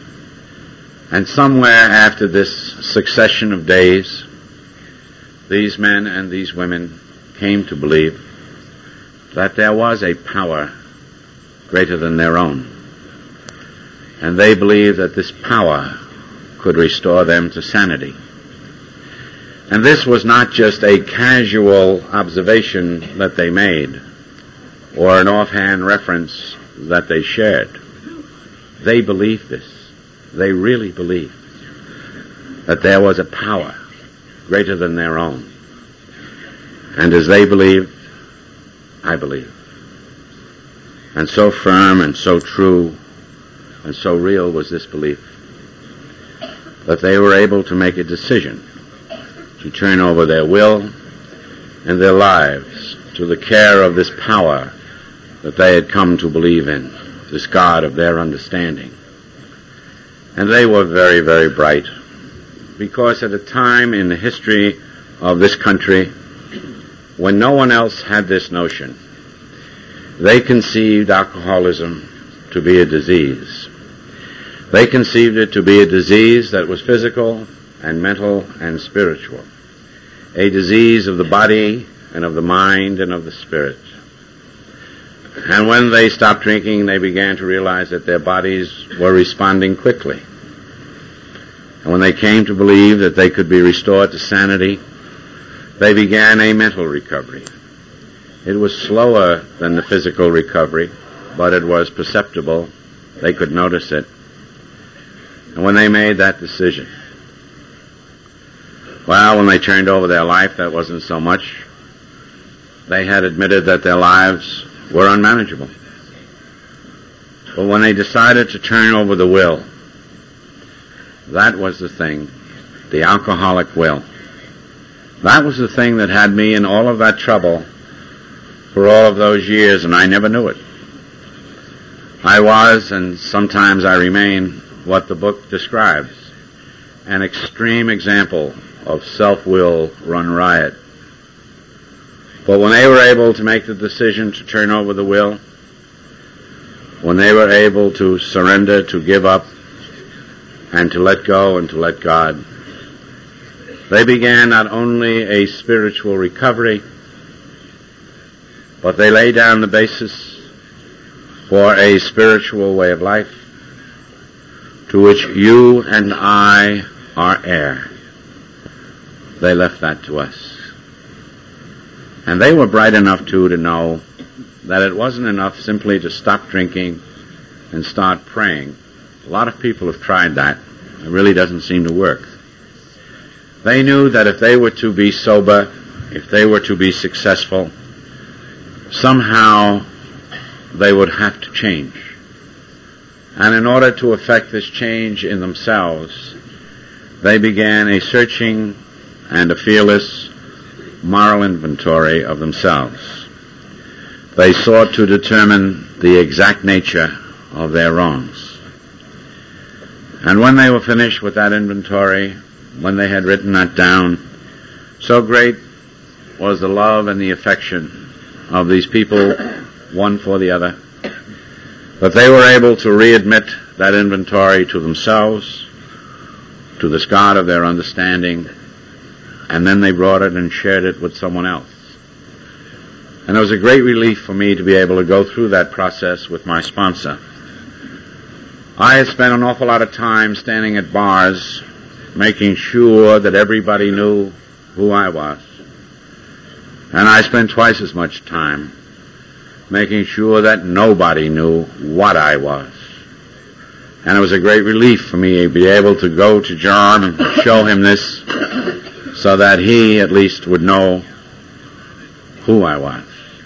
And somewhere after this succession of days, these men and these women came to believe that there was a power greater than their own. And they believed that this power could restore them to sanity. And this was not just a casual observation that they made or an offhand reference that they shared. They believed this. They really believed that there was a power greater than their own. And as they believed, I believed. And so firm and so true and so real was this belief that they were able to make a decision to turn over their will and their lives to the care of this power that they had come to believe in, this God of their understanding. And they were very, very bright, because at a time in the history of this country when no one else had this notion, they conceived alcoholism to be a disease. They conceived it to be a disease that was physical and mental and spiritual, a disease of the body and of the mind and of the spirit. And when they stopped drinking, they began to realize that their bodies were responding quickly. And when they came to believe that they could be restored to sanity, they began a mental recovery. It was slower than the physical recovery, but it was perceptible. They could notice it. And when they made that decision, well, when they turned over their life, that wasn't so much. They had admitted that their lives were unmanageable. But when they decided to turn over the will, that was the thing, the alcoholic will. That was the thing that had me in all of that trouble for all of those years, and I never knew it. I was, and sometimes I remain, what the book describes, an extreme example of self-will run riot. But when they were able to make the decision to turn over the will, when they were able to surrender, to give up, and to let go and to let God, they began not only a spiritual recovery, but they laid down the basis for a spiritual way of life to which you and I are heir. They left that to us. And they were bright enough, too, to know that it wasn't enough simply to stop drinking and start praying. A lot of people have tried that. It really doesn't seem to work. They knew that if they were to be sober, if they were to be successful, somehow they would have to change. And in order to effect this change in themselves, they began a searching and a fearless moral inventory of themselves. They sought to determine the exact nature of their wrongs. And when they were finished with that inventory, when they had written that down, so great was the love and the affection of these people, one for the other, that they were able to readmit that inventory to themselves, to this God of their understanding, and then they brought it and shared it with someone else. And it was a great relief for me to be able to go through that process with my sponsor. I had spent an awful lot of time standing at bars, making sure that everybody knew who I was. And I spent twice as much time making sure that nobody knew what I was. And it was a great relief for me to be able to go to John and show him this so that he at least would know who I was.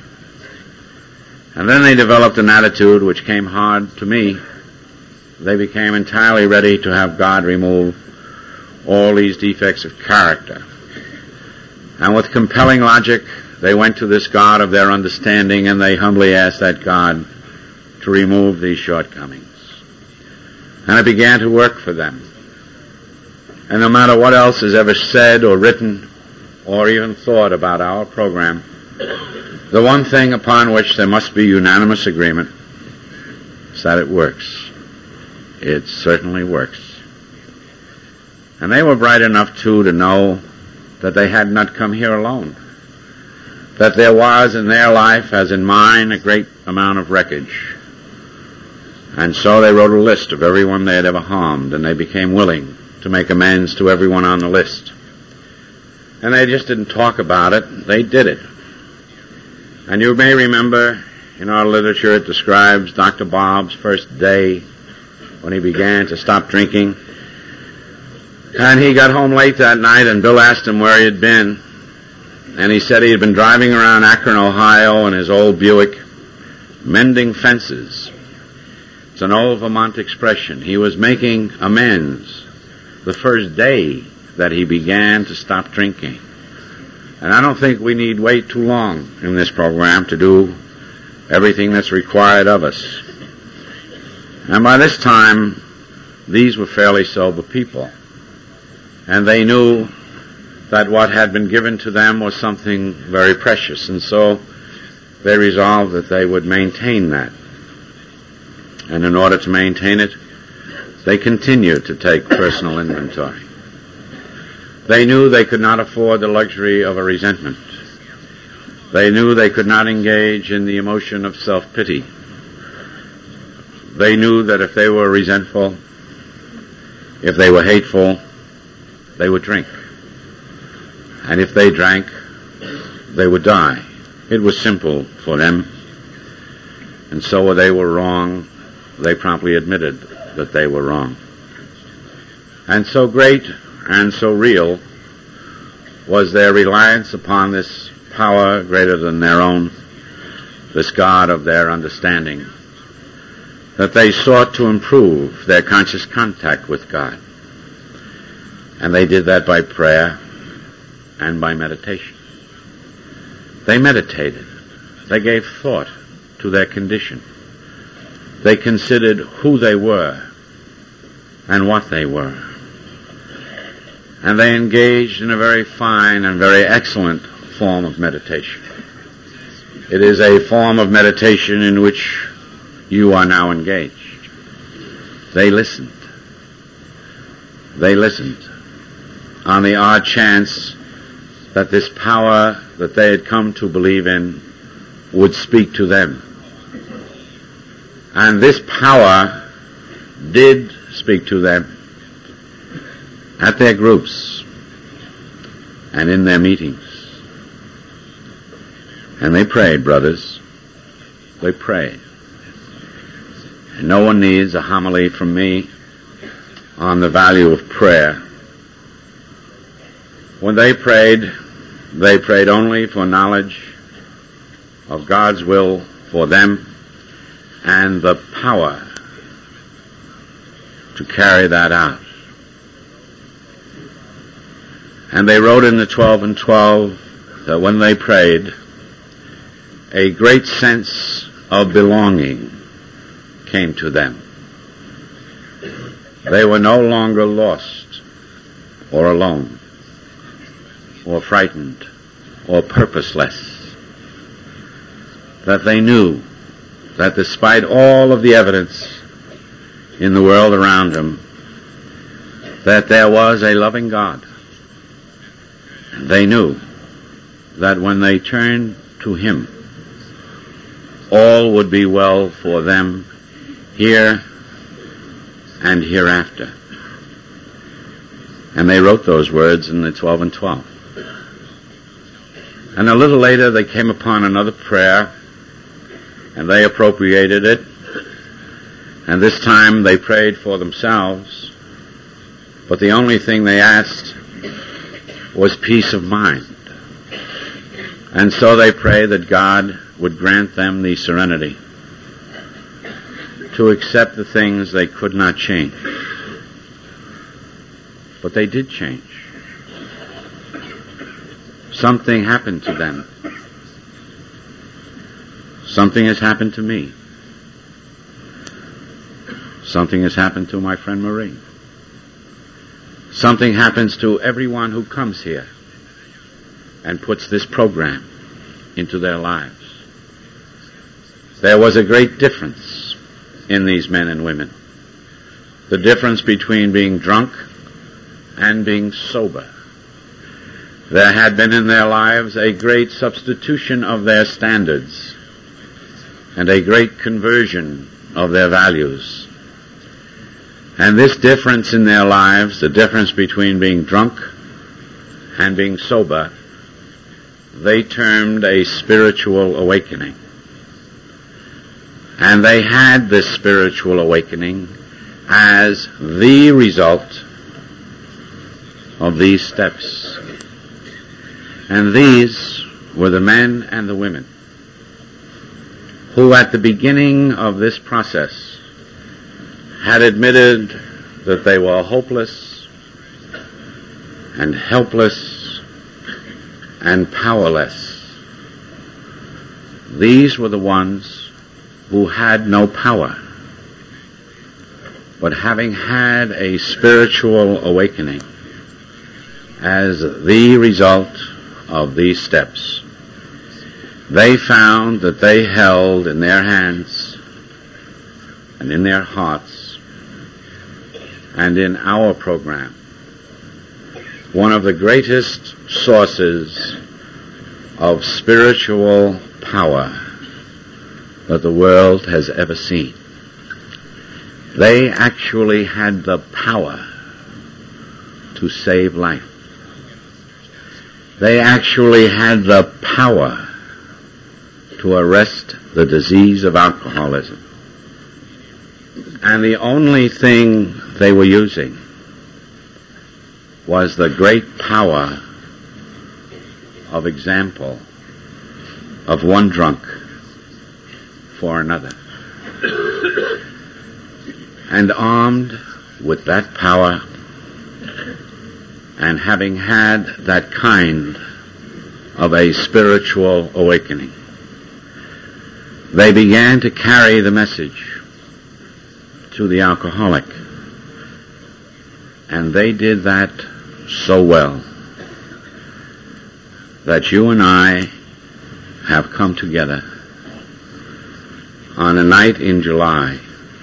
And then they developed an attitude which came hard to me. They became entirely ready to have God remove all these defects of character. And with compelling logic, they went to this God of their understanding and they humbly asked that God to remove these shortcomings. And it began to work for them. And no matter what else is ever said or written or even thought about our program, the one thing upon which there must be unanimous agreement is that it works. It certainly works. And they were bright enough, too, to know that they had not come here alone, that there was in their life, as in mine, a great amount of wreckage. And so they wrote a list of everyone they had ever harmed, and they became willing to make amends to everyone on the list. And they just didn't talk about it, they did it. And you may remember, in our literature it describes Doctor Bob's first day when he began to stop drinking. And he got home late that night, and Bill asked him where he had been. And he said he had been driving around Akron, Ohio in his old Buick, mending fences. It's an old Vermont expression. He was making amends the first day that he began to stop drinking. And I don't think we need wait too long in this program to do everything that's required of us. And by this time, these were fairly sober people. And they knew that what had been given to them was something very precious. And so they resolved that they would maintain that. And in order to maintain it, they continued to take personal inventory. They knew they could not afford the luxury of a resentment. They knew they could not engage in the emotion of self-pity. They knew that if they were resentful, if they were hateful, they would drink. And if they drank, they would die. It was simple for them. And so when they were wrong, they promptly admitted that they were wrong. And so great and so real was their reliance upon this power greater than their own, this God of their understanding, that they sought to improve their conscious contact with God. And they did that by prayer and by meditation. They meditated. They gave thought to their condition. They considered who they were and what they were. And they engaged in a very fine and very excellent form of meditation. It is a form of meditation in which you are now engaged. They listened. They listened on the odd chance that this power that they had come to believe in would speak to them. And this power did speak to them at their groups and in their meetings. And they prayed, brothers. They prayed. And no one needs a homily from me on the value of prayer. When they prayed, they prayed only for knowledge of God's will for them and the power to carry that out. And they wrote in the twelve and twelve that when they prayed, a great sense of belonging came to them. They were no longer lost or alone or frightened or purposeless. That they knew that despite all of the evidence in the world around them, that there was a loving God. And they knew that when they turned to Him, all would be well for them here and hereafter. And they wrote those words in the twelve and twelve. And a little later they came upon another prayer, and they appropriated it. And this time they prayed for themselves, but the only thing they asked was peace of mind. And so they prayed that God would grant them the serenity to accept the things they could not change. But they did change. Something happened to them. Something has happened to me. Something has happened to my friend Marie. Something happens to everyone who comes here and puts this program into their lives. There was a great difference in these men and women. The difference between being drunk and being sober. There had been in their lives a great substitution of their standards and a great conversion of their values. And this difference in their lives, the difference between being drunk and being sober, they termed a spiritual awakening. And they had this spiritual awakening as the result of these steps. And these were the men and the women who at the beginning of this process had admitted that they were hopeless and helpless and powerless. These were the ones who had no power, but having had a spiritual awakening as the result of these steps, they found that they held in their hands and in their hearts and in our program one of the greatest sources of spiritual power that the world has ever seen. They actually had the power to save life. They actually had the power to arrest the disease of alcoholism. And the only thing they were using was the great power of example of one drunk for another. And armed with that power, and having had that kind of a spiritual awakening, they began to carry the message to the alcoholic. And they did that so well that you and I have come together on a night in July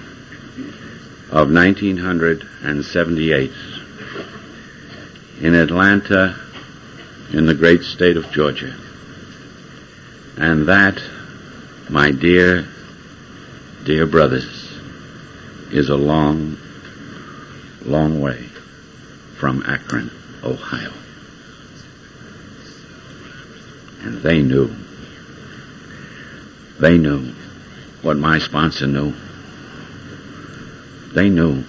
of nineteen seventy-eight in Atlanta, in the great state of Georgia. And that, my dear, dear brothers, is a long, long way from Akron, Ohio. And they knew. They knew what my sponsor knew. They knew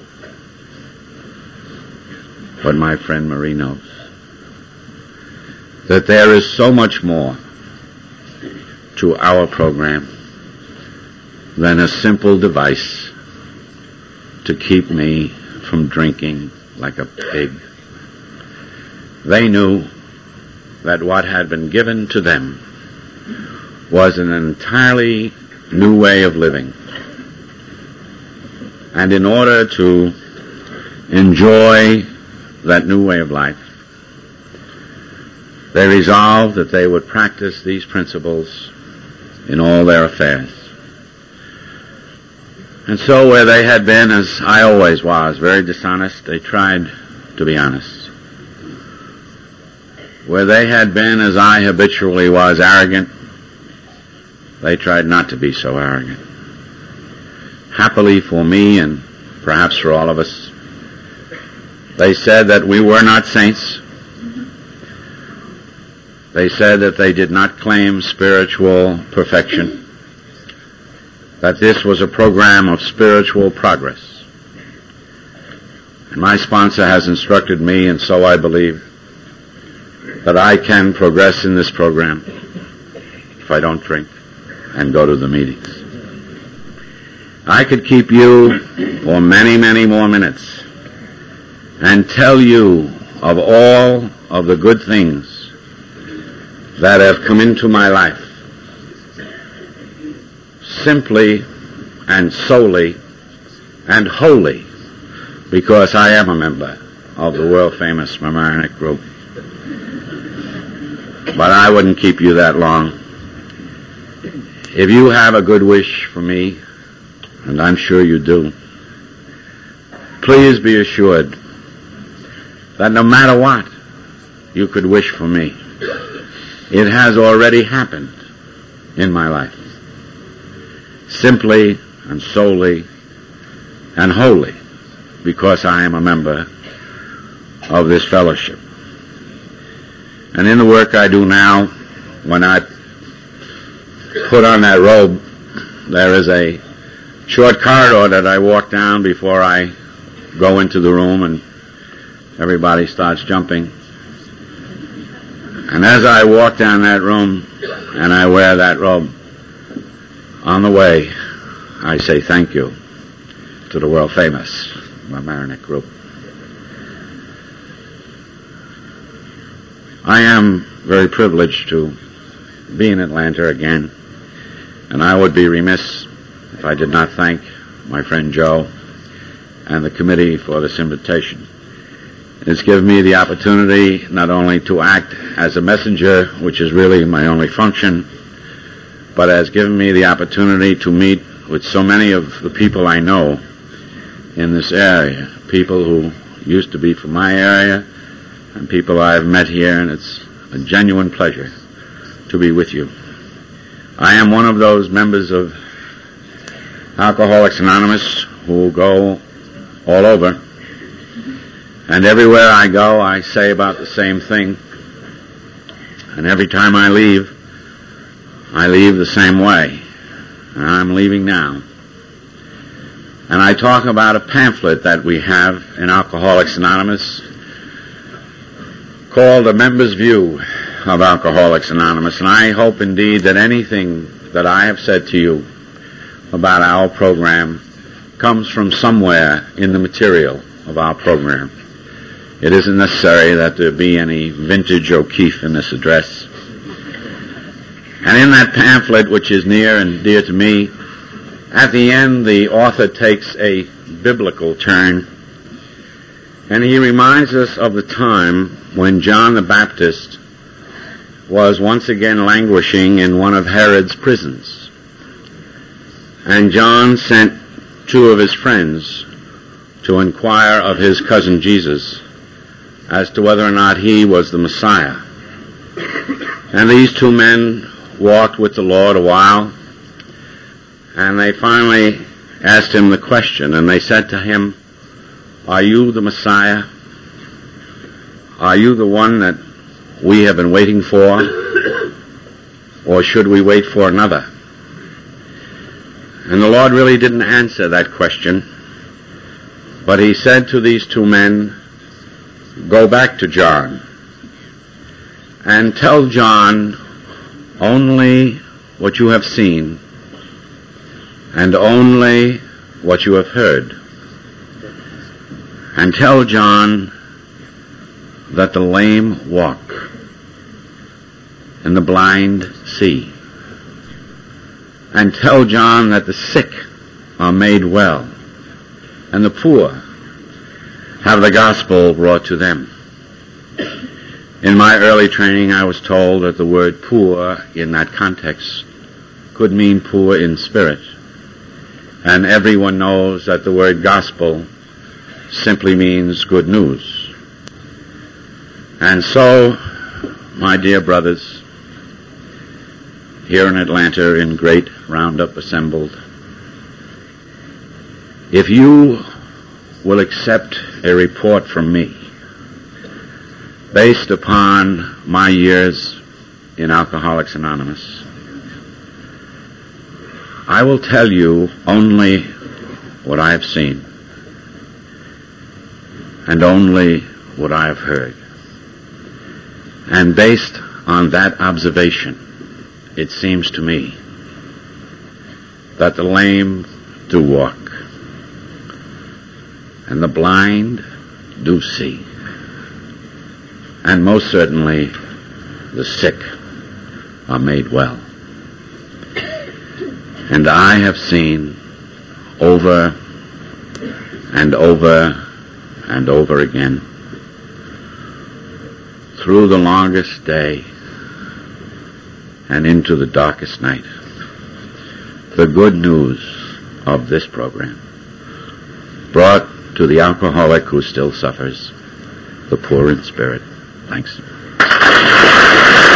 what my friend Marie knows. That there is so much more to our program than a simple device to keep me from drinking like a pig. They knew that what had been given to them was an entirely new way of living. And in order to enjoy that new way of life, they resolved that they would practice these principles in all their affairs. And so where they had been, as I always was, very dishonest, they tried to be honest. Where they had been, as I habitually was, arrogant, they tried not to be so arrogant. Happily for me, and perhaps for all of us, they said that we were not saints. They said that they did not claim spiritual perfection, that this was a program of spiritual progress. And my sponsor has instructed me, and so I believe, that I can progress in this program if I don't drink and go to the meetings. I could keep you for many, many more minutes and tell you of all of the good things that have come into my life simply and solely and wholly because I am a member of the world-famous Mamaroneck Group. But I wouldn't keep you that long. If you have a good wish for me, and I'm sure you do, please be assured that no matter what you could wish for me, it has already happened in my life, simply and solely and wholly because I am a member of this fellowship. And in the work I do now, when I put on that robe, there is a short corridor that I walk down before I go into the room and everybody starts jumping. And as I walk down that room and I wear that robe, on the way, I say thank you to the world-famous Mamaroneck Group. I am very privileged to be in Atlanta again, and I would be remiss if I did not thank my friend Joe and the committee for this invitation. It's given me the opportunity not only to act as a messenger, which is really my only function, but has given me the opportunity to meet with so many of the people I know in this area, people who used to be from my area and people I've met here, and it's a genuine pleasure to be with you. I am one of those members of Alcoholics Anonymous who go all over, and everywhere I go I say about the same thing, and every time I leave, I leave the same way, and I'm leaving now. And I talk about a pamphlet that we have in Alcoholics Anonymous called The Member's View of Alcoholics Anonymous, and I hope indeed that anything that I have said to you about our program comes from somewhere in the material of our program. It isn't necessary that there be any vintage O'Keefe in this address. And in that pamphlet, which is near and dear to me, at the end the author takes a biblical turn, and he reminds us of the time when John the Baptist was once again languishing in one of Herod's prisons. And John sent two of his friends to inquire of his cousin Jesus as to whether or not he was the Messiah. And these two men walked with the Lord a while, and they finally asked him the question, and they said to him, "Are you the Messiah? Are you the one that we have been waiting for? Or should we wait for another?" And the Lord really didn't answer that question, but he said to these two men, "Go back to John and tell John only what you have seen, and only what you have heard. And tell John that the lame walk, and the blind see. And tell John that the sick are made well, and the poor have the gospel brought to them. In my early training, I was told that the word poor in that context could mean poor in spirit. And everyone knows that the word gospel simply means good news. And so, my dear brothers, here in Atlanta in great roundup assembled, if you will accept a report from me based upon my years in Alcoholics Anonymous, I will tell you only what I have seen and only what I have heard. And based on that observation, it seems to me that the lame do walk and the blind do see, and most certainly the sick are made well. And I have seen over and over and over again, through the longest day and into the darkest night, the good news of this program, brought to the alcoholic who still suffers, the poor in spirit. Thanks.